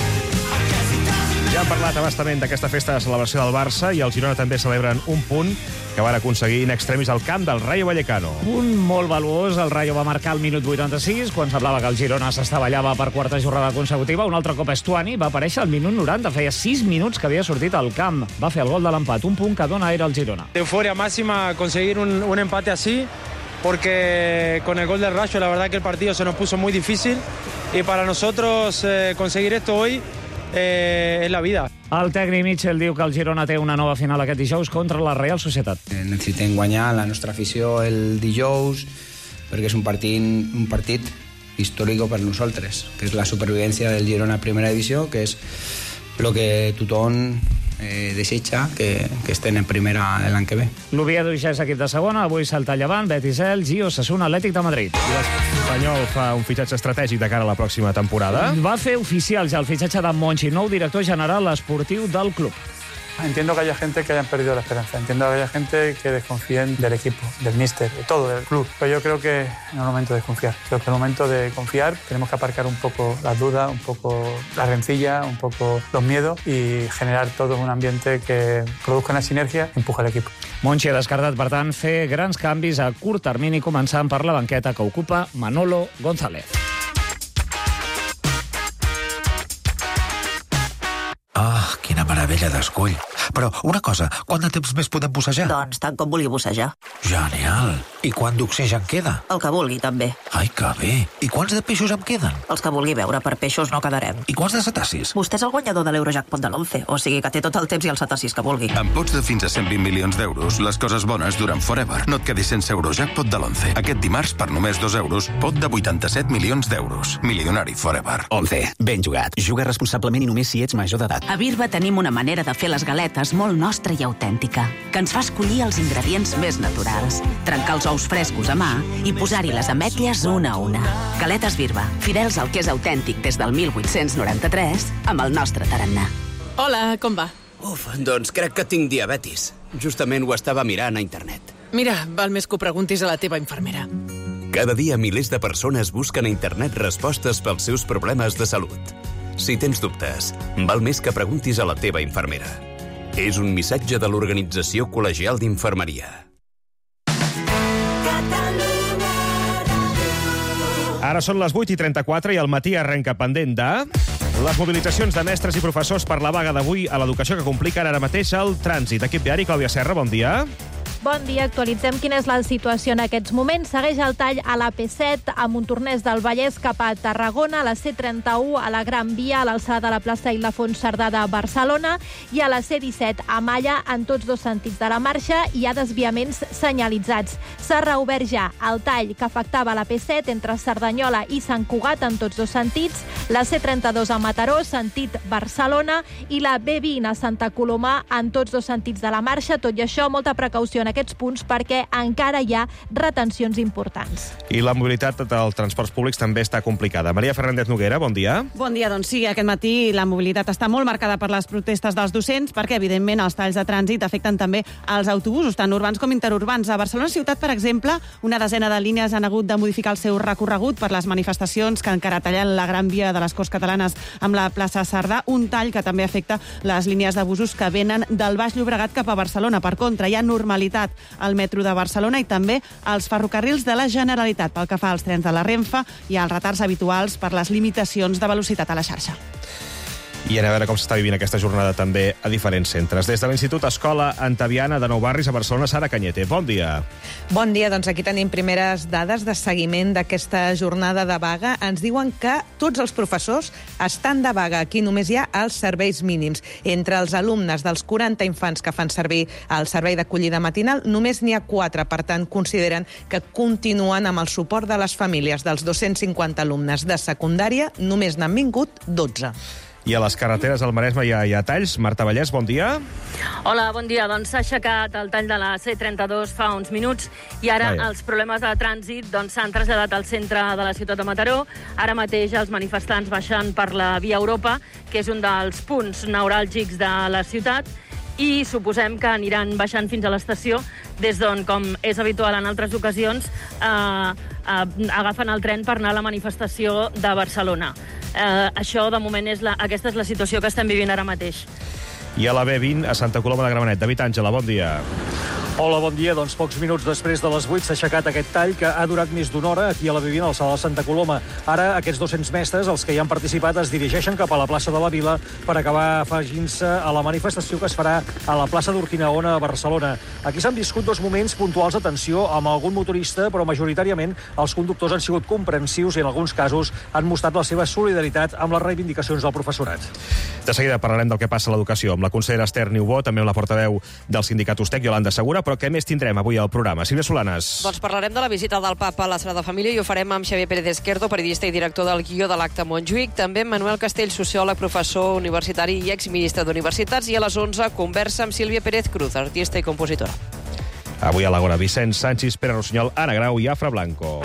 Ja hem parlat abastament d'aquesta festa de celebració del Barça i el Girona també celebren un punt que van aconseguir in extremis al camp del Rayo Vallecano. Un molt valuós. El Rayo va marcar al minut vuitanta-sis, quan semblava que el Girona s'estavellava per quarta jornada consecutiva. Un altre cop Estuani va aparèixer al minut noranta. Feia sis minuts que havia sortit al camp. Va fer el gol de l'empat, un punt que dona aire al Girona. Euforia máxima conseguir un, un empate así, porque con el gol del Rayo la verdad que el partido se nos puso muy difícil y para nosotros eh, conseguir esto hoy Eh, és la vida. El tècnic Mitchell diu que el Girona té una nova final aquest dijous contra la Real Societat. Necessitem guanyar la nostra afició el dijous perquè és un partit, un partit històric per nosaltres, que és la supervivència del Girona a primera divisió, que és el que tothom eh, desitja que, que estén en primera l'any que ve. L'Oviedo ja és equip de segona, avui salta Llevant, Betis Elx i Osasuna Atlètic de Madrid. I l'Espanyol fa un fitxatge estratègic de cara a la pròxima temporada. Va fer oficial ja el fitxatge de Monchi, nou director general esportiu del club. Entiendo que haya gente que hayan perdido la esperanza, entiendo que haya gente que desconfíen del equipo, del míster, de todo, del club. Pero yo creo que no es el momento de desconfiar. Creo que es el momento de confiar. Tenemos que aparcar un poco las dudas, un poco la rencilla, un poco los miedos y generar todo un ambiente que produzca una sinergia y empuje al equipo. Monchi ha descartat, per tant, fer grans canvis a curt termini, començant per la banqueta que ocupa Manolo González. Ah, quina meravella d'escull. Però una cosa, quant de temps més podem bussejar? Doncs tant com vulgui bussejar. Genial. I quant d'oxigen queda? El que vulgui, també. Ai, que bé. I quants de peixos em queden? Els que vulgui veure, per peixos no quedarem. I quants de cetacis? Vostè és el guanyador de l'Eurojackpot de l'once, o sigui que té tot el temps i els cetacis que vulgui. Amb pots de fins a cent vint milions d'euros, les coses bones duren forever. No et quedis sense Eurojackpot de l'once. Aquest dimarts, per només dos euros, pot de vuitanta-set milions d'euros. Milionari forever. once. Ben jugat. Juga responsablement i només si ets major d'edat. A Birba tenim una manera de fer les galetes molt nostra i autèntica, que ens fa escollir els ingredients més naturals, trencar els ous frescos a mà i posar-hi les ametlles una a una. Galetes Birba, fidels al que és autèntic des del mil vuit-cents noranta-tres, amb el nostre tarannà. Hola, com va? Uf, doncs crec que tinc diabetis. Justament ho estava mirant a internet. Mira, val més que ho preguntis a la teva infermera. Cada dia milers de persones busquen a internet respostes pels seus problemes de salut. Si tens dubtes, val més que preguntis a la teva infermera. És un missatge de l'Organització Col·legial d'Infermeria. Ara són les vuit i trenta-quatre i el matí arrenca pendent de... les mobilitzacions de mestres i professors per la vaga d'avui a l'educació que compliquen ara mateix el trànsit. Equip diari, Clàudia Serra, bon dia. Bon dia, actualitzem quina és la situació en aquests moments. Segueix el tall a l'A P set, a Montornès del Vallès cap a Tarragona, a la C trenta-u, a la Gran Via, a l'alçada de la plaça Ildefons Cerdà de Barcelona i a la C disset a Malla, en tots dos sentits de la marxa, hi ha desviaments senyalitzats. S'ha reobert ja el tall que afectava la P set entre Cerdanyola i Sant Cugat en tots dos sentits, la C trenta-dos a Mataró, sentit Barcelona, i la B vint a Santa Coloma en tots dos sentits de la marxa. Tot i això, molta precaució en aquests punts perquè encara hi ha retencions importants. I la mobilitat dels transports públics també està complicada. Maria Fernández Noguera, bon dia. Bon dia, doncs sí, aquest matí la mobilitat està molt marcada per les protestes dels docents perquè, evidentment, els talls de trànsit afecten també els autobusos, tant urbans com interurbans. A Barcelona ciutat, per exemple, una desena de línies han hagut de modificar el seu recorregut per les manifestacions que encara tallen la Gran Via de les Corts Catalanes amb la plaça Cerdà, un tall que també afecta les línies de busos que venen del Baix Llobregat cap a Barcelona. Per contra, hi ha normalitat al metro de Barcelona i també als ferrocarrils de la Generalitat. Pel que fa als trens de la Renfe, hi ha els retards habituals per les limitacions de velocitat a la xarxa. I anem a veure com s'està vivint aquesta jornada també a diferents centres. Des de l'Institut Escola Antaviana de Nou Barris a Barcelona, Sara Cañete. Bon dia. Bon dia, doncs aquí tenim primeres dades de seguiment d'aquesta jornada de vaga. Ens diuen que tots els professors estan de vaga. Aquí només hi ha els serveis mínims. Entre els alumnes dels quaranta infants que fan servir el servei d'acollida matinal, només n'hi ha quatre. Per tant, consideren que continuen amb el suport de les famílies. Dels dos-cents cinquanta alumnes de secundària, només n'han vingut dotze. I a les carreteres al Maresme hi ha, hi ha talls. Marta Vallès, bon dia. Hola, bon dia. Doncs s'ha aixecat el tall de la C trenta-dos fa uns minuts i ara Vaja. els problemes de trànsit doncs, s'han traslladat al centre de la ciutat de Mataró. Ara mateix els manifestants baixen per la Via Europa, que és un dels punts neuràlgics de la ciutat, i suposem que aniran baixant fins a l'estació, des d'on, com és habitual en altres ocasions, eh, eh, agafen el tren per anar a la manifestació de Barcelona. Eh, això, de moment, és la, aquesta és la situació que estem vivint ara mateix. I a la B vint, a Santa Coloma de Gramenet. David Àngela, bon dia. Hola, bon dia. Doncs pocs minuts després de les vuit s'ha aixecat aquest tall que ha durat més d'una hora aquí a la B vint, al Sala de Santa Coloma. Ara aquests dos-cents mestres, els que hi han participat, es dirigeixen cap a la plaça de la Vila per acabar afegint-se a la manifestació que es farà a la plaça d'Urquinaona a Barcelona. Aquí s'han viscut dos moments puntuals de tensió amb algun motorista, però majoritàriament els conductors han sigut comprensius i en alguns casos han mostrat la seva solidaritat amb les reivindicacions del professorat. De seguida parlarem del que passa a l'educació amb la consellera Esther Niubó, també amb la portaveu del sindicat Ustec, Yolanda Segura, però què més tindrem avui al programa? Sílvia Solanes. Doncs parlarem de la visita del papa a la Sagrada Família i ho farem amb Xavier Pérez Esquerdo, periodista i director del guió de l'acte Montjuïc, també amb Manuel Castell, sociòleg, professor universitari i exministre d'Universitats, i a les onze conversa amb Sílvia Pérez Cruz, artista i compositora. Avui a l'Agora, Vicenç Sanchis, Pere Rossinyol, Anna Grau i Afra Blanco.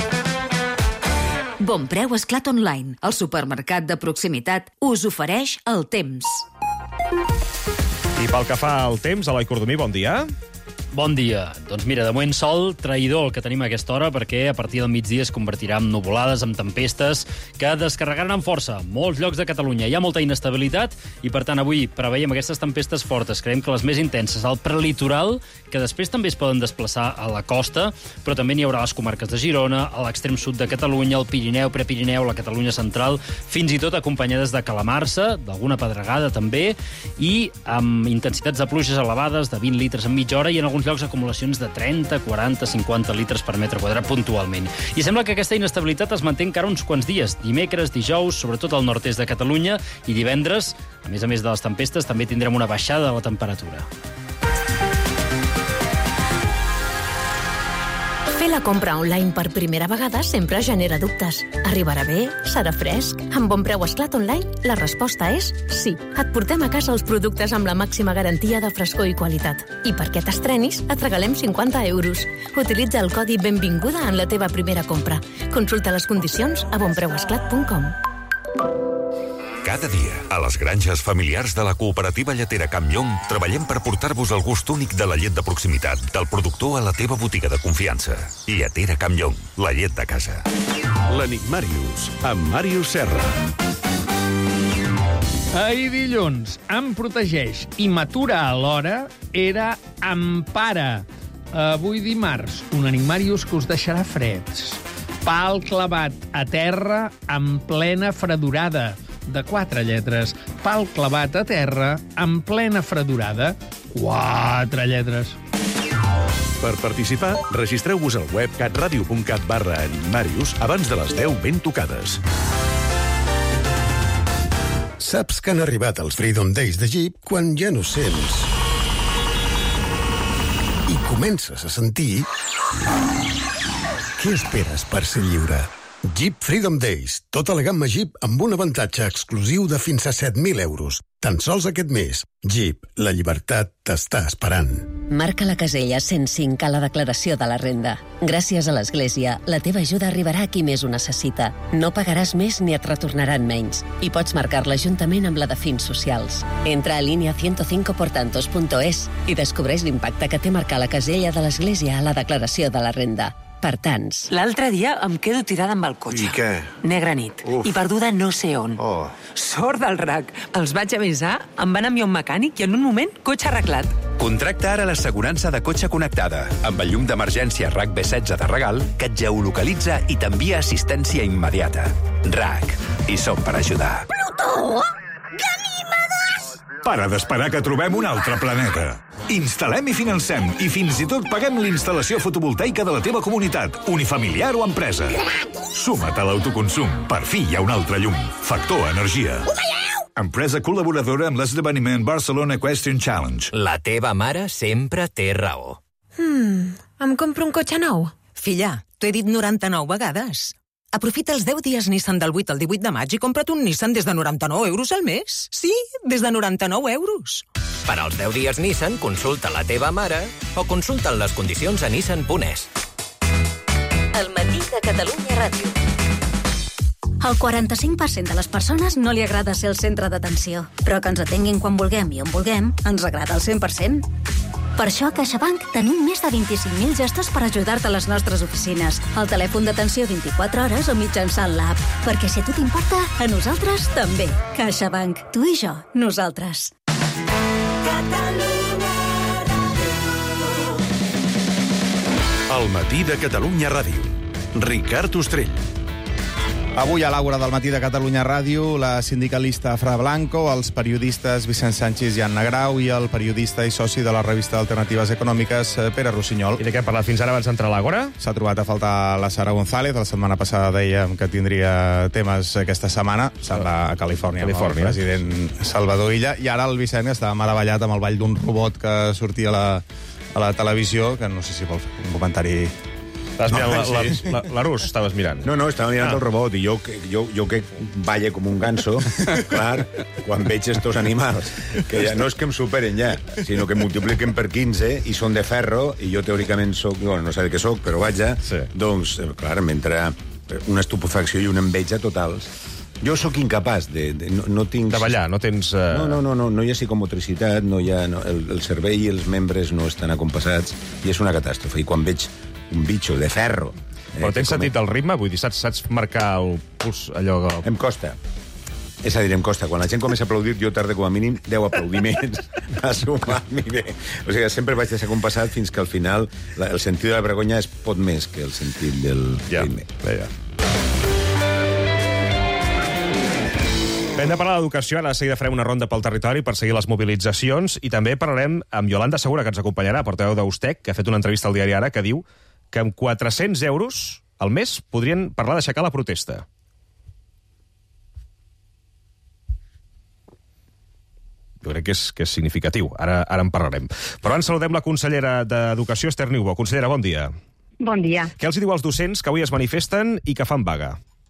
Bon Preu Esclat Online. El supermercat de proximitat us ofereix el temps. I pel que fa al temps, Eloi Cordomí, bon dia. Bon dia. Doncs mira, de moment sol, traïdor el que tenim a aquesta hora, perquè a partir del migdia es convertirà en nuvolades, en tempestes, que descarregaran amb força molts llocs de Catalunya. Hi ha molta inestabilitat i, per tant, avui preveiem aquestes tempestes fortes. Creiem que les més intenses al prelitoral, que després també es poden desplaçar a la costa, però també n'hi haurà a les comarques de Girona, a l'extrem sud de Catalunya, al Pirineu, Prepirineu, la Catalunya central, fins i tot acompanyades de calamarsa, d'alguna pedregada també, i amb intensitats de pluges elevades de vint litres en mitja hora i en alguns llocs acumulacions de trenta, quaranta, cinquanta litres per metre quadrat puntualment. I sembla que aquesta inestabilitat es manté encara uns quants dies, dimecres, dijous, sobretot al nord-est de Catalunya, i divendres, a més a més de les tempestes, també tindrem una baixada de la temperatura. Fer la compra online per primera vegada sempre genera dubtes. Arribarà bé? Serà fresc? Amb Bon Preu Esclat Online, la resposta és sí. Et portem a casa els productes amb la màxima garantia de frescor i qualitat. I perquè t'estrenis, et regalem cinquanta euros. Utilitza el codi Benvinguda en la teva primera compra. Consulta les condicions a bon preu esclat punt com. Cada dia, a les granges familiars de la cooperativa lletera Camp Llong, treballem per portar-vos el gust únic de la llet de proximitat, del productor a la teva botiga de confiança. Lletera Camp Llong, la llet de casa. L'Enigmàrius, amb Màrius Serra. Ahir dilluns, em protegeix i m'atura alhora era Empara. Avui dimarts, un Enigmàrius que us deixarà freds. Pal clavat a terra en plena fredurada. De quatre lletres. Pal clavat a terra en plena fredurada. Quatre lletres. Per participar, registreu-vos al web catradio punt cat barra Enigmàrius abans de les deu ben tocades. Saps que han arribat els Freedom Days de Jeep quan ja no sents i comences a sentir... Què esperes per ser lliure? Jeep Freedom Days. Tota la gamma Jeep amb un avantatge exclusiu de fins a set mil euros. Tan sols aquest mes. Jeep, la llibertat t'està esperant. Marca la casella cent cinc a la declaració de la renda. Gràcies a l'Església, la teva ajuda arribarà a qui més ho necessita. No pagaràs més ni et retornaran menys. I pots marcar-la juntament amb la de fins socials. Entra a línia ciento cinco portantos punto es i descobreix l'impacte que té marcar la casella de l'Església a la declaració de la renda. Per tants. L'altre dia em quedo tirada amb el cotxe. I què? Negra nit. Uf. I perduda no sé on. Oh. Sort del R A C. Els vaig avisar, em van enviar un mecànic i en un moment, cotxe arreglat. Contracta ara l'assegurança de cotxe connectada amb el llum d'emergència R A C B setze de regal que et geolocalitza i t'envia assistència immediata. R A C. Hi som per ajudar. Plutó! Ganímedes! Para d'esperar que trobem un altre planeta. Instal·lem i financem i fins i tot paguem l'instal·lació fotovoltaica de la teva comunitat, unifamiliar o empresa. Suma't a l'autoconsum. Per fi hi ha un altre llum. Factor Energia. Empresa col·laboradora amb l'esdeveniment Barcelona Equestrian Challenge. La teva mare sempre té raó. Hmm, em compro un cotxe nou? Filla, t'ho he dit noranta-nou vegades. Aprofita els deu dies Nissan del vuit al divuit de maig i compra't un Nissan des de noranta-nou euros al mes. Sí, des de noranta-nou euros. Per als deu dies Nissan, consulta la teva mare o consulta les condicions a nissan punt es. El matí de Catalunya Ràdio. Al quaranta-cinc per cent de les persones no li agrada ser el centre d'atenció, però que ens atenguin quan vulguem i on vulguem ens agrada al cent per cent. Per això a CaixaBank tenim més de vint-i-cinc mil gestos per ajudar-te a les nostres oficines, al telèfon d'atenció vint-i-quatre hores o mitjançant l'app. Perquè si a tu t'importa, a nosaltres també. CaixaBank. Tu i jo. Nosaltres. El matí de Catalunya Ràdio. Ricard Ostrell. Avui a l'Àgora del matí de Catalunya Ràdio, la sindicalista Fra Blanco, els periodistes Vicent Sánchez i Anna Grau i el periodista i soci de la revista d'Alternatives Econòmiques, Pere Rossinyol. I de què ha parlat fins ara abans d'entrar a l'Àgora? S'ha trobat a faltar la Sara González. La setmana passada dèiem que tindria temes aquesta setmana. Se'n va a Califòrnia, Califòrnia. Amb el president Salvador Illa. I ara el Vicent estava meravellat amb el ball d'un robot que sortia a la, a la televisió, que no sé si vol fer un comentari... Estàs mirant no, la, sí. la, la, l'Arús, estaves mirant. No, no, estava mirant ah. el robot i jo, jo, jo que balla com un ganso, clar, quan veig estos animals, que ja no és que em superen ja, sinó que multipliquen per quinze i són de ferro i jo teòricament soc, bueno, no sé de què soc, però vaja, sí. Doncs, clar, m'entra una estupefacció i una enveja totals. Jo sóc incapaç de... de no, no tinc... De ballar, no tens... Uh... No, no, no, no, no hi ha psicomotricitat, no hi ha... No, el, el cervell i els membres no estan acompassats, i és una catàstrofe. I quan veig un bitxo de ferro... Eh, Però tens sentit el ritme? Vull dir, saps, saps marcar el puls, allò... Em costa. És a dir, em costa. Quan la gent comença a aplaudir, jo tarde com a mínim deu aplaudiments a sumar-m'hi bé. O sigui, sempre vaig deixar compassat fins que al final la, el sentit de la vergonya es pot més que el sentit del ja, ritme. Ja, ja. Hem de parlar d'educació, ara de seguida farem una ronda pel territori per seguir les mobilitzacions i també parlarem amb Iolanda Segura, que ens acompanyarà, portaveu d'Eustec, que ha fet una entrevista al diari Ara que diu que amb quatre-cents euros al mes podrien parlar d'aixecar la protesta. Jo crec que és, que és significatiu. Ara, ara en parlarem. Però abans saludem la consellera d'Educació, Esther Niubó. Consellera, bon dia. Bon dia. Què els diu als docents que avui es manifesten i que fan vaga?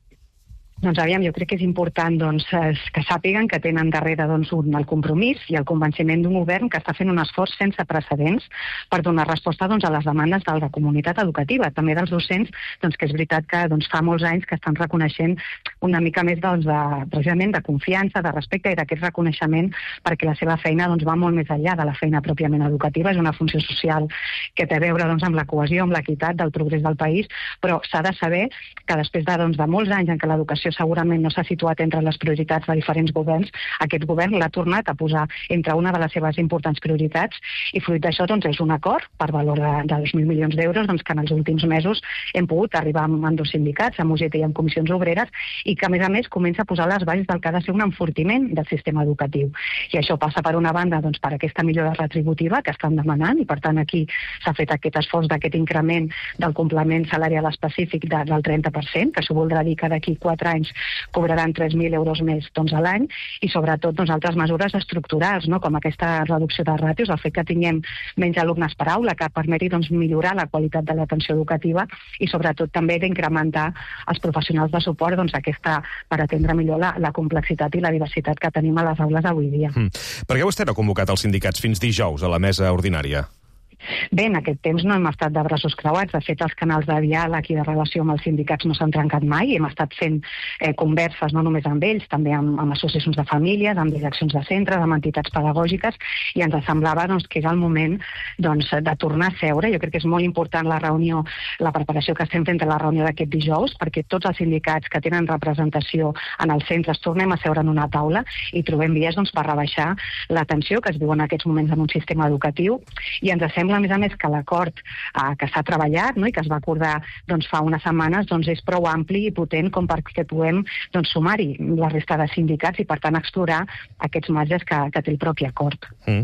Doncs aviam, jo crec que és important doncs, que sàpiguen que tenen darrere doncs, un, el compromís i el convenciment d'un govern que està fent un esforç sense precedents per donar resposta doncs, a les demandes de la comunitat educativa, també dels docents, doncs, que és veritat que doncs, fa molts anys que estan reconeixent una mica més doncs, de, precisament de confiança, de respecte i d'aquest reconeixement perquè la seva feina doncs, va molt més enllà de la feina pròpiament educativa, és una funció social que té a veure doncs, amb la cohesió, amb l'equitat del progrés del país, però s'ha de saber que després de, doncs, de molts anys en què l'educació segurament no s'ha situat entre les prioritats de diferents governs, aquest govern l'ha tornat a posar entre una de les seves importants prioritats i fruit d'això doncs, és un acord per valor de, de dos mil milions d'euros doncs, que en els últims mesos hem pogut arribar amb, amb dos sindicats, amb U G T i amb comissions obreres, i que a més a més comença a posar les bases del que ha de ser un enfortiment del sistema educatiu. I això passa per una banda doncs, per aquesta millora retributiva que estan demanant i per tant aquí s'ha fet aquest esforç d'aquest increment del complement salarial específic de, del trenta per cent, que això voldrà dir que d'aquí quatre anys cobraran tres mil euros més doncs, a l'any i sobretot doncs, altres mesures estructurals, no? Com aquesta reducció de ràtios, el fet que tinguem menys alumnes per aula, que permeti doncs, millorar la qualitat de l'atenció educativa i sobretot també d'incrementar els professionals de suport doncs, aquesta, per atendre millor la, la complexitat i la diversitat que tenim a les aules avui dia. Mm. Per què vostè no ha convocat els sindicats fins dijous a la mesa ordinària? Bé, en aquest temps no hem estat de braços creuats. De fet, els canals de diàleg i de relació amb els sindicats no s'han trencat mai. Hem estat fent eh, converses no només amb ells, també amb, amb associacions de famílies, amb direccions de centres, amb entitats pedagògiques, i ens semblava doncs, que és el moment doncs, de tornar a seure. Jo crec que és molt important la reunió, la preparació que estem fent de la reunió d'aquest dijous, perquè tots els sindicats que tenen representació en els centres tornem a seure en una taula i trobem vies doncs, per rebaixar la tensió que es viu en aquests moments en un sistema educatiu, i ens sembla a més a més que l'acord eh, que s'ha treballat no, i que es va acordar doncs, fa unes setmanes doncs, és prou ampli i potent com perquè puguem doncs, sumar-hi la resta de sindicats i per tant explorar aquests marges que, que té el propi acord. Mm.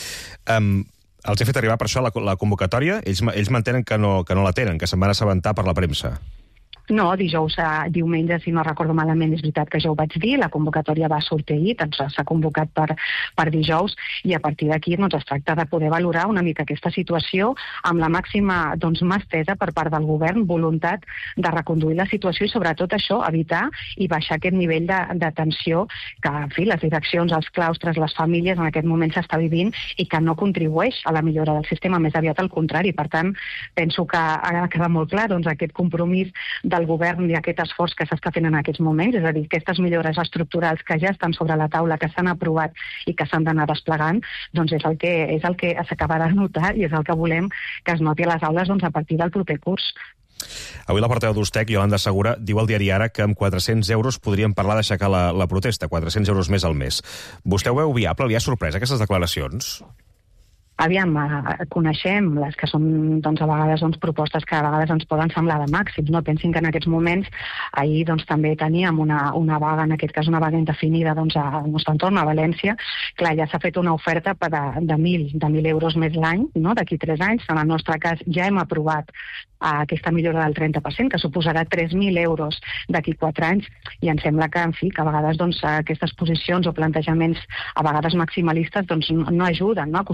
Um, els he fet arribar per això la, la convocatòria, ells, ells mantenen que no, que no la tenen, que se'n van assabentar per la premsa. No, dijous, a diumenge, si no recordo malament, és veritat que jo ho vaig dir, la convocatòria va sortir ahir, doncs s'ha convocat per, per dijous, i a partir d'aquí doncs, es tracta de poder valorar una mica aquesta situació amb la màxima doncs, mà estesa per part del govern, voluntat de reconduir la situació i sobretot això, evitar i baixar aquest nivell de, de tensió que, en fi, les direccions, els claustres, les famílies en aquest moment s'està vivint i que no contribueix a la millora del sistema, més aviat al contrari. Per tant, penso que ha quedat molt clar doncs, aquest compromís del govern i aquest esforç que s'està fent en aquests moments, és a dir, aquestes millores estructurals que ja estan sobre la taula, que s'han aprovat i que s'han d'anar desplegant, doncs és el que, és el que s'acabarà de notar i és el que volem que es noti a les aules doncs, a partir del proper curs. Avui la portaveu d'Eustec, Iolanda Segura, diu al diari Ara que amb quatre-cents euros podríem parlar d'aixecar la, la protesta, quatre-cents euros més al mes. Vostè ho veu viable? Li ha sorprès aquestes declaracions? Aviam, eh, coneixem les que són doncs, a vegades doncs, propostes que a vegades ens poden semblar de màxims. No? Pensin que en aquests moments, ahir doncs, també teníem una, una vaga, en aquest cas una vaga indefinida doncs, al nostre entorn, a València. Clar, ja s'ha fet una oferta per de, de mil de mil euros més l'any, no? D'aquí tres anys. En el nostre cas ja hem aprovat uh, aquesta millora del trenta per cent, que suposarà tres mil euros d'aquí quatre anys, i em sembla que, en fi, que a vegades doncs, aquestes posicions o plantejaments a vegades maximalistes doncs, no, no ajuden no? a acostar posicions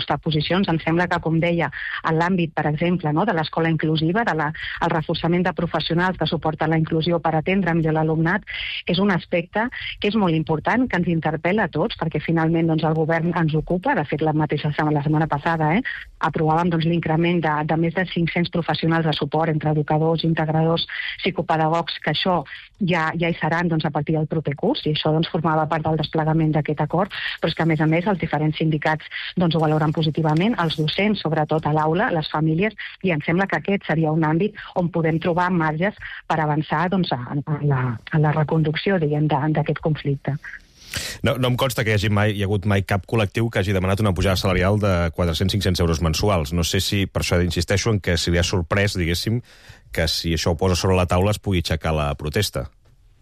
manifestacions. Em sembla que, com deia, en l'àmbit, per exemple, no, de l'escola inclusiva, de la, el reforçament de professionals que suporten la inclusió per atendre millor l'alumnat, és un aspecte que és molt important, que ens interpel·la a tots, perquè finalment doncs, el govern ens ocupa. De fet, la mateixa setmana, la setmana passada eh, aprovàvem doncs, l'increment de, de més de cinc-cents professionals de suport entre educadors, integradors, psicopedagogs, que això ja, ja hi seran doncs, a partir del proper curs, i això doncs, formava part del desplegament d'aquest acord, però és que, a més a més, els diferents sindicats doncs, ho valoren positivament, els docents, sobretot a l'aula, les famílies, i em sembla que aquest seria un àmbit on podem trobar marges per avançar doncs, a, a, la, a la reconducció, diguem, d'aquest conflicte. No, no em consta que hi hagi, mai, hi ha hagut mai cap col·lectiu que hagi demanat una pujada salarial de quatre-cents a cinc-cents euros mensuals. No sé si, per això insisteixo, en que si li ha sorprès, diguéssim, que si això ho posa sobre la taula es pugui aixecar la protesta.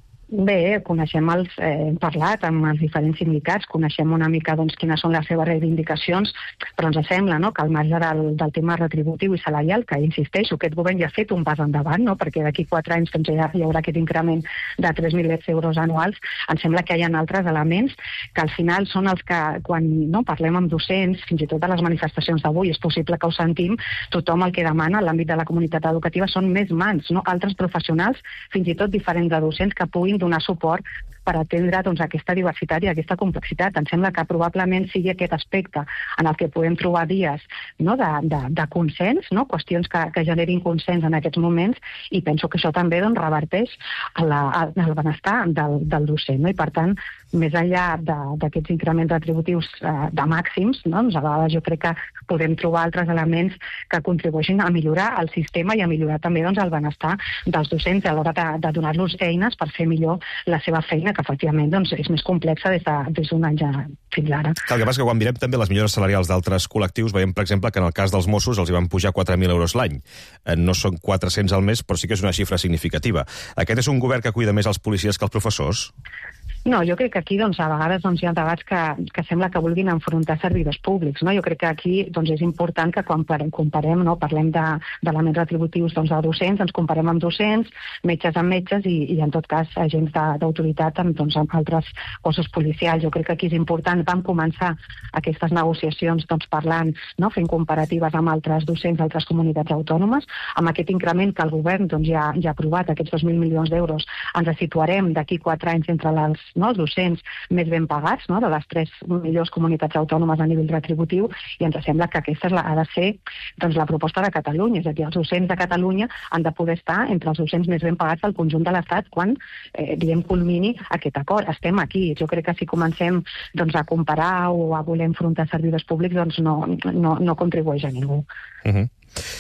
Bé, coneixem els, eh, hem parlat amb els diferents sindicats, coneixem una mica doncs, quines són les seves reivindicacions, però ens sembla no, que al marge del, del tema retributiu i salarial, que insisteixo, aquest govern ja ha fet un pas endavant, no, perquè d'aquí quatre anys doncs, ja hi haurà aquest increment de tres mil euros anuals, em sembla que hi ha altres elements que al final són els que, quan no, parlem amb docents, fins i tot a les manifestacions d'avui, és possible que ho sentim, tothom el que demana en l'àmbit de la comunitat educativa són més mans, no? Altres professionals, fins i tot diferents de docents, que puguin donar suport per atendre doncs, aquesta diversitat i aquesta complexitat. Em sembla que probablement sigui aquest aspecte en el que podem trobar dies no, de, de, de consens, no? Qüestions que, que generin consens en aquests moments, i penso que això també doncs, reverteix a la, a, al benestar del, del docent. No? I per tant, més enllà d'aquests increments retributius eh, de màxims, no? doncs, a vegades jo crec que podem trobar altres elements que contribueixin a millorar el sistema i a millorar també doncs, el benestar dels docents a l'hora de, de donar-los eines per fer millor la seva feina, que efectivament doncs, és més complexa des d'un de, any ja fins ara. El que passa que quan mirem també les millores salarials d'altres col·lectius, veiem, per exemple, que en el cas dels Mossos els hi van pujar quatre mil euros l'any. No són quatre-cents al mes, però sí que és una xifra significativa. Aquest és un govern que cuida més els policies que els professors? No, jo crec que aquí doncs, a vegades doncs, hi ha debats que, que sembla que vulguin enfrontar servidors públics. No? Jo crec que aquí doncs, és important que quan comparem, no? parlem d'elements retributius doncs, de docents, ens comparem amb docents, metges amb metges i, i en tot cas agents d'autoritat amb, doncs, amb altres cossos policials. Jo crec que aquí és important. Vam començar aquestes negociacions doncs, parlant, no? fent comparatives amb altres docents d'altres comunitats autònomes. Amb aquest increment que el govern doncs, ja, ja ha aprovat, aquests dos mil milions d'euros, ens situarem d'aquí quatre anys entre les no, els docents més ben pagats, no, de les tres millors comunitats autònomes a nivell retributiu, i ens sembla que aquesta és la, ha de ser doncs, la proposta de Catalunya. És a dir, els docents de Catalunya han de poder estar entre els docents més ben pagats del conjunt de l'Estat quan, eh, diguem, culmini aquest acord. Estem aquí. Jo crec que si comencem doncs, a comparar o a voler enfrontar servidors públics, doncs no, no, no contribueix a ningú. Uh-huh.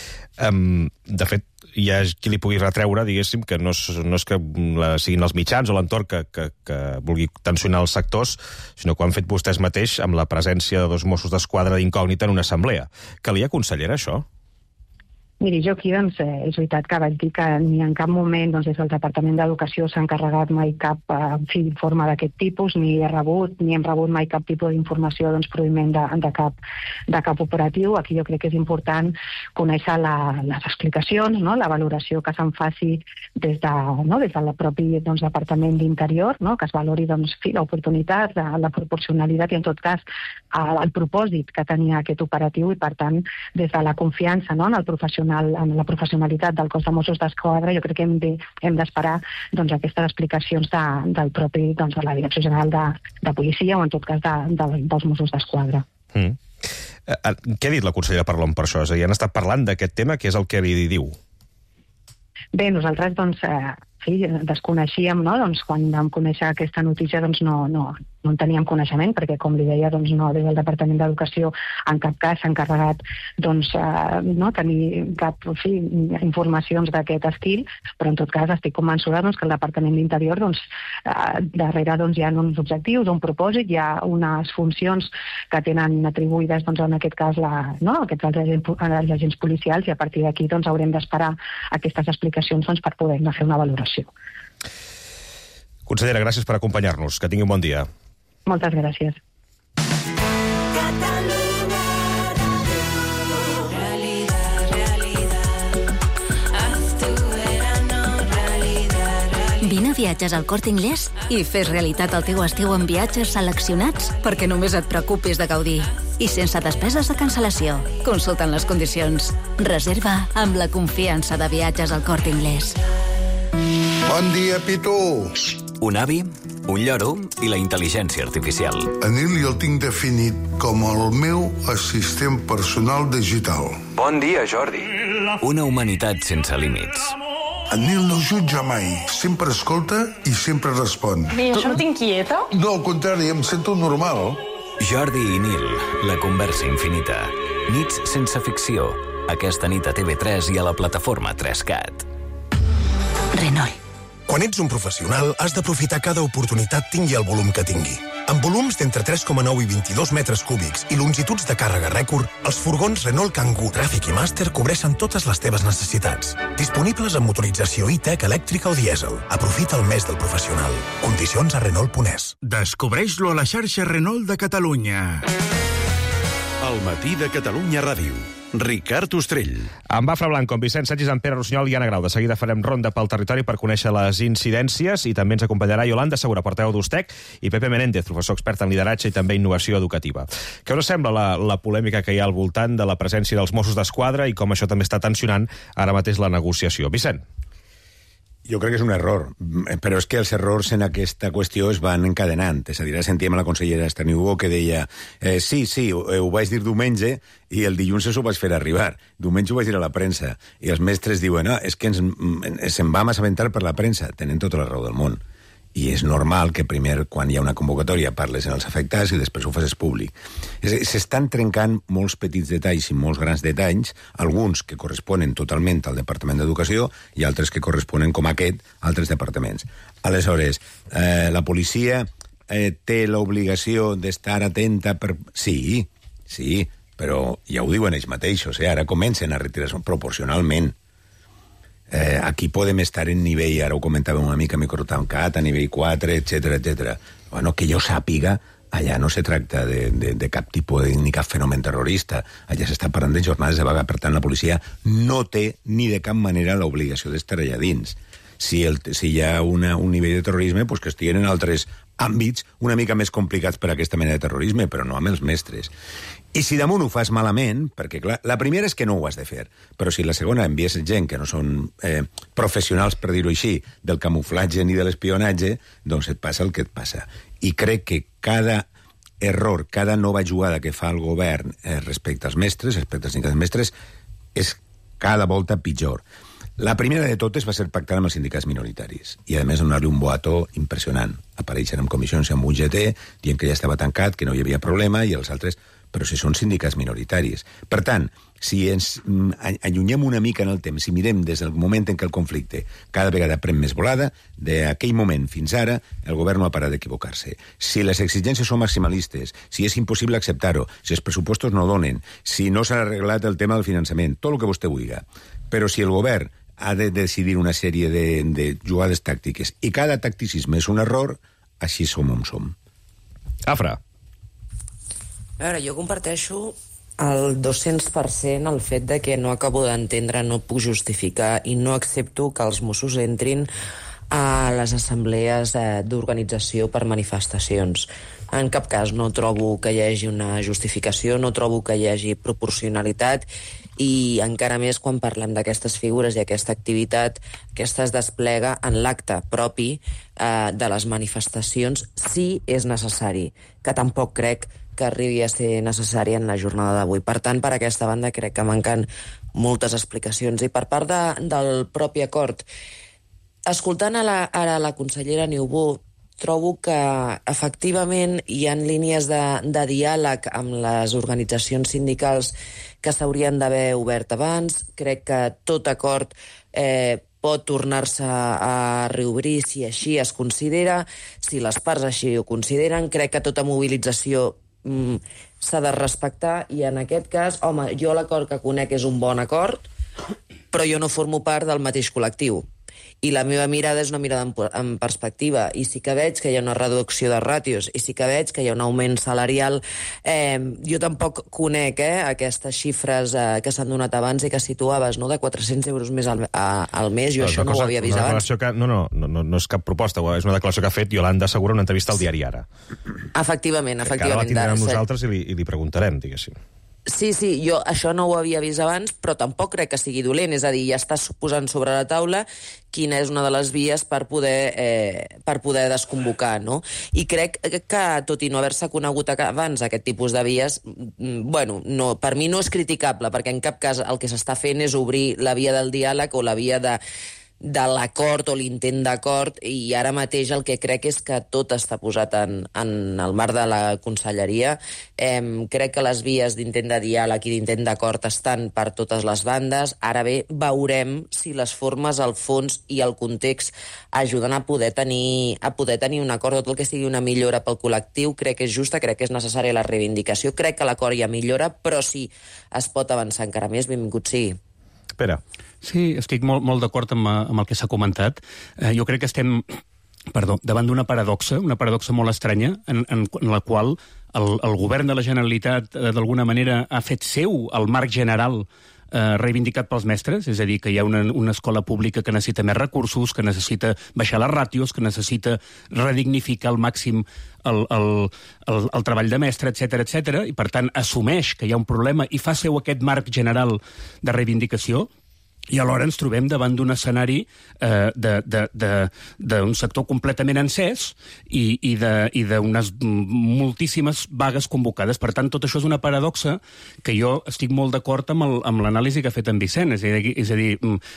Um, de fet, hi ha qui li pugui retreure, diguéssim, que no és, no és que la, siguin els mitjans o l'entorn que, que, que vulgui tensionar els sectors, sinó que ho han fet vostès mateix amb la presència de dos Mossos d'Esquadra d'incògnita en una assemblea. Calia, consellera, això? Miri, jo aquí doncs, eh, és veritat que vaig dir que ni en cap moment doncs, des del Departament d'Educació s'ha encarregat mai cap eh, informe d'aquest tipus, ni he rebut, ni hem rebut mai cap tipus d'informació doncs, provinent de, de, cap, de cap operatiu. Aquí jo crec que és important conèixer la, les explicacions, no? La valoració que se'n faci des, de, no? des del propi doncs, Departament d'Interior, no? Que es valori doncs, l'oportunitat, la, la proporcionalitat i en tot cas el, el propòsit que tenia aquest operatiu, i per tant des de la confiança no? en el professional, en la professionalitat del cos de Mossos d'Esquadra, jo crec que hem de, hem d'esperar doncs, aquestes explicacions de, del propi, doncs, de la Direcció General de, de Policia o en tot cas de, de, dels Mossos d'Esquadra. Mm. Eh, què ha dit la consellera Parlon per això? És a dir, han estat parlant d'aquest tema, què és el que li diu? Bé, nosaltres doncs, eh, sí, desconeixíem, no? Doncs, quan vam conèixer aquesta notícia doncs, no, no, no en teníem coneixement, perquè, com li deia, doncs, no, des del Departament d'Educació en cap cas s'ha encarregat doncs, eh, no tenir cap sí, informacions d'aquest estil, però en tot cas estic convençuda doncs, que el Departament d'Interior doncs, eh, darrere doncs, hi ha uns objectius, un propòsit, hi ha unes funcions que tenen atribuïdes doncs, en aquest cas la, no, aquests agents, els agents policials, i a partir d'aquí doncs, haurem d'esperar aquestes explicacions doncs, per poder-ne fer una valoració. Consellera, gràcies per acompanyar-nos. Que tingui un bon dia. Moltes gràcies. Vine a viatges al Corte Inglés i fes realitat el teu estiu amb viatges seleccionats perquè només et preocupis de gaudir. I sense despeses de cancel·lació. Consulta'n les condicions. Reserva amb la confiança de viatges al Corte Inglés. Bon dia, Pitu. Un avi, un lloro i la intel·ligència artificial. En Nil jo el tinc definit com el meu assistent personal digital. Bon dia, Jordi. Una humanitat sense límits. En Nil no jutja mai, sempre escolta i sempre respon. I això no t'inquieta? No, al contrari, em sento normal. Jordi i Nil, la conversa infinita. Nits sense ficció. Aquesta nit a T V tres i a la plataforma tres cat. Renault. Quan ets un professional, has d'aprofitar cada oportunitat tingui el volum que tingui. Amb volums d'entre tres coma nou i vint-i-dos metres cúbics i longituds de càrrega rècord, els furgons Renault Kangoo, Tràfic i Master cobreixen totes les teves necessitats. Disponibles amb motorització e-tech, elèctrica o dièsel. Aprofita el mes del professional. Condicions a Renault punt es. Descobreix-lo a la xarxa Renault de Catalunya. El matí de Catalunya Ràdio. Ricard Ostrell. Amb Bafra Blanco, amb Vicent Sagis, amb Pere Rossinyol i Anna Grau. De seguida farem ronda pel territori per conèixer les incidències i també ens acompanyarà Yolanda Segura, portaveu d'Ustec, i Pepe Menéndez, professor expert en lideratge i també innovació educativa. Què us sembla la, la polèmica que hi ha al voltant de la presència dels Mossos d'Esquadra i com això també està tensionant ara mateix la negociació? Vicent. Jo crec que és un error, però és que els errors en aquesta qüestió es van encadenant. És a dir, sentíem a la consellera Esther Niubó que deia eh, sí, sí, ho, ho vaig dir diumenge i el dilluns ho vaig fer arribar. Diumenge ho vaig dir a la premsa. I els mestres diuen, no, és que ens, ens en vam assabentar per la premsa. Tenen tota la raó del món. I és normal que primer, quan hi ha una convocatòria, parles en els afectats i després ho facis públic. S'estan trencant molts petits detalls i molts grans detalls, alguns que corresponen totalment al Departament d'Educació i altres que corresponen, com aquest, a altres departaments. Aleshores, eh, la policia eh, té l'obligació d'estar atenta per... Sí, sí, però ja ho diuen ells mateixos, eh? Ara comencen a retirar-se proporcionalment. Eh, aquí podem estar en nivell, ara ho comentàvem una mica, microtancat, a nivell quatre, etcètera, etcètera. Bueno, que jo sàpiga, allà no se tracta de, de, de cap tipus de, ni cap fenomen terrorista. Allà s'està parlant de jornades de vaga, per tant, la policia no té ni de cap manera l'obligació d'estar allà dins. Si, el, si hi ha una, un nivell de terrorisme, pues que estiguen en altres àmbits una mica més complicats per a aquesta mena de terrorisme, però no amb els mestres. I si damunt ho fas malament, perquè clar, la primera és que no ho has de fer, però si la segona envies gent que no són eh, professionals, per dir-ho així, del camuflatge ni de l'espionatge, doncs et passa el que et passa. I crec que cada error, cada nova jugada que fa el govern eh, respecte als mestres, respecte als sindicats mestres, és cada volta pitjor. La primera de totes va ser pactar amb els sindicats minoritaris i, a més, donar-li un boato impressionant. Apareixen en comissions amb U G T, dient que ja estava tancat, que no hi havia problema, i els altres... Però si són sindicats minoritaris. Per tant, si ens allunyem una mica en el temps, si mirem des del moment en què el conflicte cada vegada pren més volada, d'aquell moment fins ara, el govern no ha parat d'equivocar-se. Si les exigències són maximalistes, si és impossible acceptar-ho, si els pressupostos no donen, si no s'ha arreglat el tema del finançament, tot el que vostè vulgui. Però si el govern ha de decidir una sèrie de, de jugades tàctiques i cada tacticisme és un error, així som on som. Afra. A veure, jo comparteixo el dos-cents per cent el fet de que no acabo d'entendre, no puc justificar i no accepto que els Mossos entrin a les assemblees d'organització per manifestacions. En cap cas no trobo que hi hagi una justificació, no trobo que hi hagi proporcionalitat i encara més quan parlem d'aquestes figures i aquesta activitat, aquesta es desplega en l'acte propi eh, de les manifestacions si és necessari, que tampoc crec que arribi a ser necessari en la jornada d'avui. Per tant, per aquesta banda crec que manquen moltes explicacions. I per part de, del propi acord, escoltant a la, ara la consellera Niubó, trobo que efectivament hi ha línies de, de diàleg amb les organitzacions sindicals que s'haurien d'haver obert abans. Crec que tot acord eh, pot tornar-se a reobrir si així es considera, si les parts així ho consideren. Crec que tota mobilització mm, s'ha de respectar i en aquest cas, home, jo l'acord que conec és un bon acord, però jo no formo part del mateix col·lectiu. I la meva mirada és una mirada en, en perspectiva, i sí que veig que hi ha una reducció de ràtios, i sí que veig que hi ha un augment salarial. Eh, jo tampoc conec eh, aquestes xifres eh, que s'han donat abans i que situaves, no?, de quatre-cents euros més al, a, al mes. Jo no, això no cosa, ho havia vist abans. Que, no, no, no, no és cap proposta, és una declaració que ha fet Yolanda Segura en una entrevista al diari Ara. Efectivament, efectivament. Que ara la tindrem nosaltres i li, i li preguntarem, diguéssim. Sí, sí, jo això no ho havia vist abans, però tampoc crec que sigui dolent. És a dir, ja estàs posant sobre la taula quina és una de les vies per poder, eh, per poder desconvocar, no? I crec que, tot i no haver-se conegut abans aquest tipus de vies, bueno, no, per mi no és criticable, perquè en cap cas el que s'està fent és obrir la via del diàleg o la via de de l'acord o l'intent d'acord, i ara mateix el que crec és que tot està posat en, en el marc de la conselleria. Eh, crec que les vies d'intent de diàleg i d'intent d'acord estan per totes les bandes. Ara bé, veurem si les formes, el fons i el context ajuden a poder tenir, a poder tenir un acord, tot el que sigui una millora pel col·lectiu. Crec que és justa, crec que és necessària la reivindicació, crec que l'acord ja millora, però si es pot avançar encara més, benvingut sigui. Espera. Sí, estic molt, molt d'acord amb, amb el que s'ha comentat. Eh, jo crec que estem perdó, davant d'una paradoxa, una paradoxa molt estranya, en, en, en la qual el, el govern de la Generalitat eh, d'alguna manera ha fet seu el marc general eh, reivindicat pels mestres, és a dir, que hi ha una, una escola pública que necessita més recursos, que necessita baixar les ràtios, que necessita redignificar al màxim el, el, el, el treball de mestre, etcètera, etcètera, i per tant assumeix que hi ha un problema i fa seu aquest marc general de reivindicació. I alhora ens trobem davant d'un escenari eh, d'un sector completament encès i, i d'unes moltíssimes vagues convocades. Per tant, tot això és una paradoxa que jo estic molt d'acord amb l'anàlisi que ha fet en Vicent. És a dir, és a dir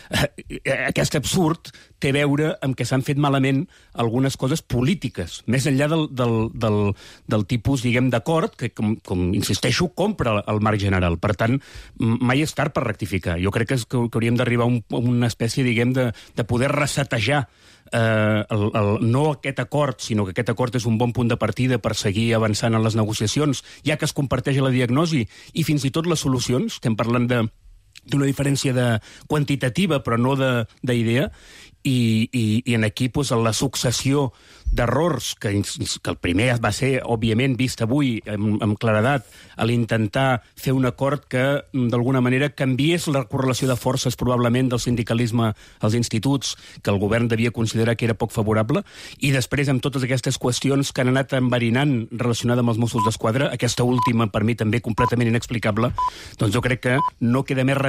eh, aquest absurd té a veure amb que s'han fet malament algunes coses polítiques, més enllà del, del, del, del tipus, diguem, d'acord, que, com, com insisteixo, compra el marc general. Per tant, mai és tard per rectificar. Jo crec que, és, que hauríem d'arribar a, un, a una espècie, diguem, de, de poder resetejar eh, el, el, no aquest acord, sinó que aquest acord és un bon punt de partida per seguir avançant en les negociacions, ja que es comparteix la diagnosi i fins i tot les solucions, estem parlant de d'una diferència de quantitativa però no d'idea, i, i, i en aquí pues, la successió d'errors, que, que el primer va ser, òbviament, vist avui amb, amb claredat, a l'intentar fer un acord que, d'alguna manera, canviés la correlació de forces, probablement, del sindicalisme als instituts, que el govern devia considerar que era poc favorable, i després, amb totes aquestes qüestions que han anat enverinant relacionades amb els Mossos d'Esquadra, aquesta última, per mi, també completament inexplicable, doncs jo crec que no queda més remei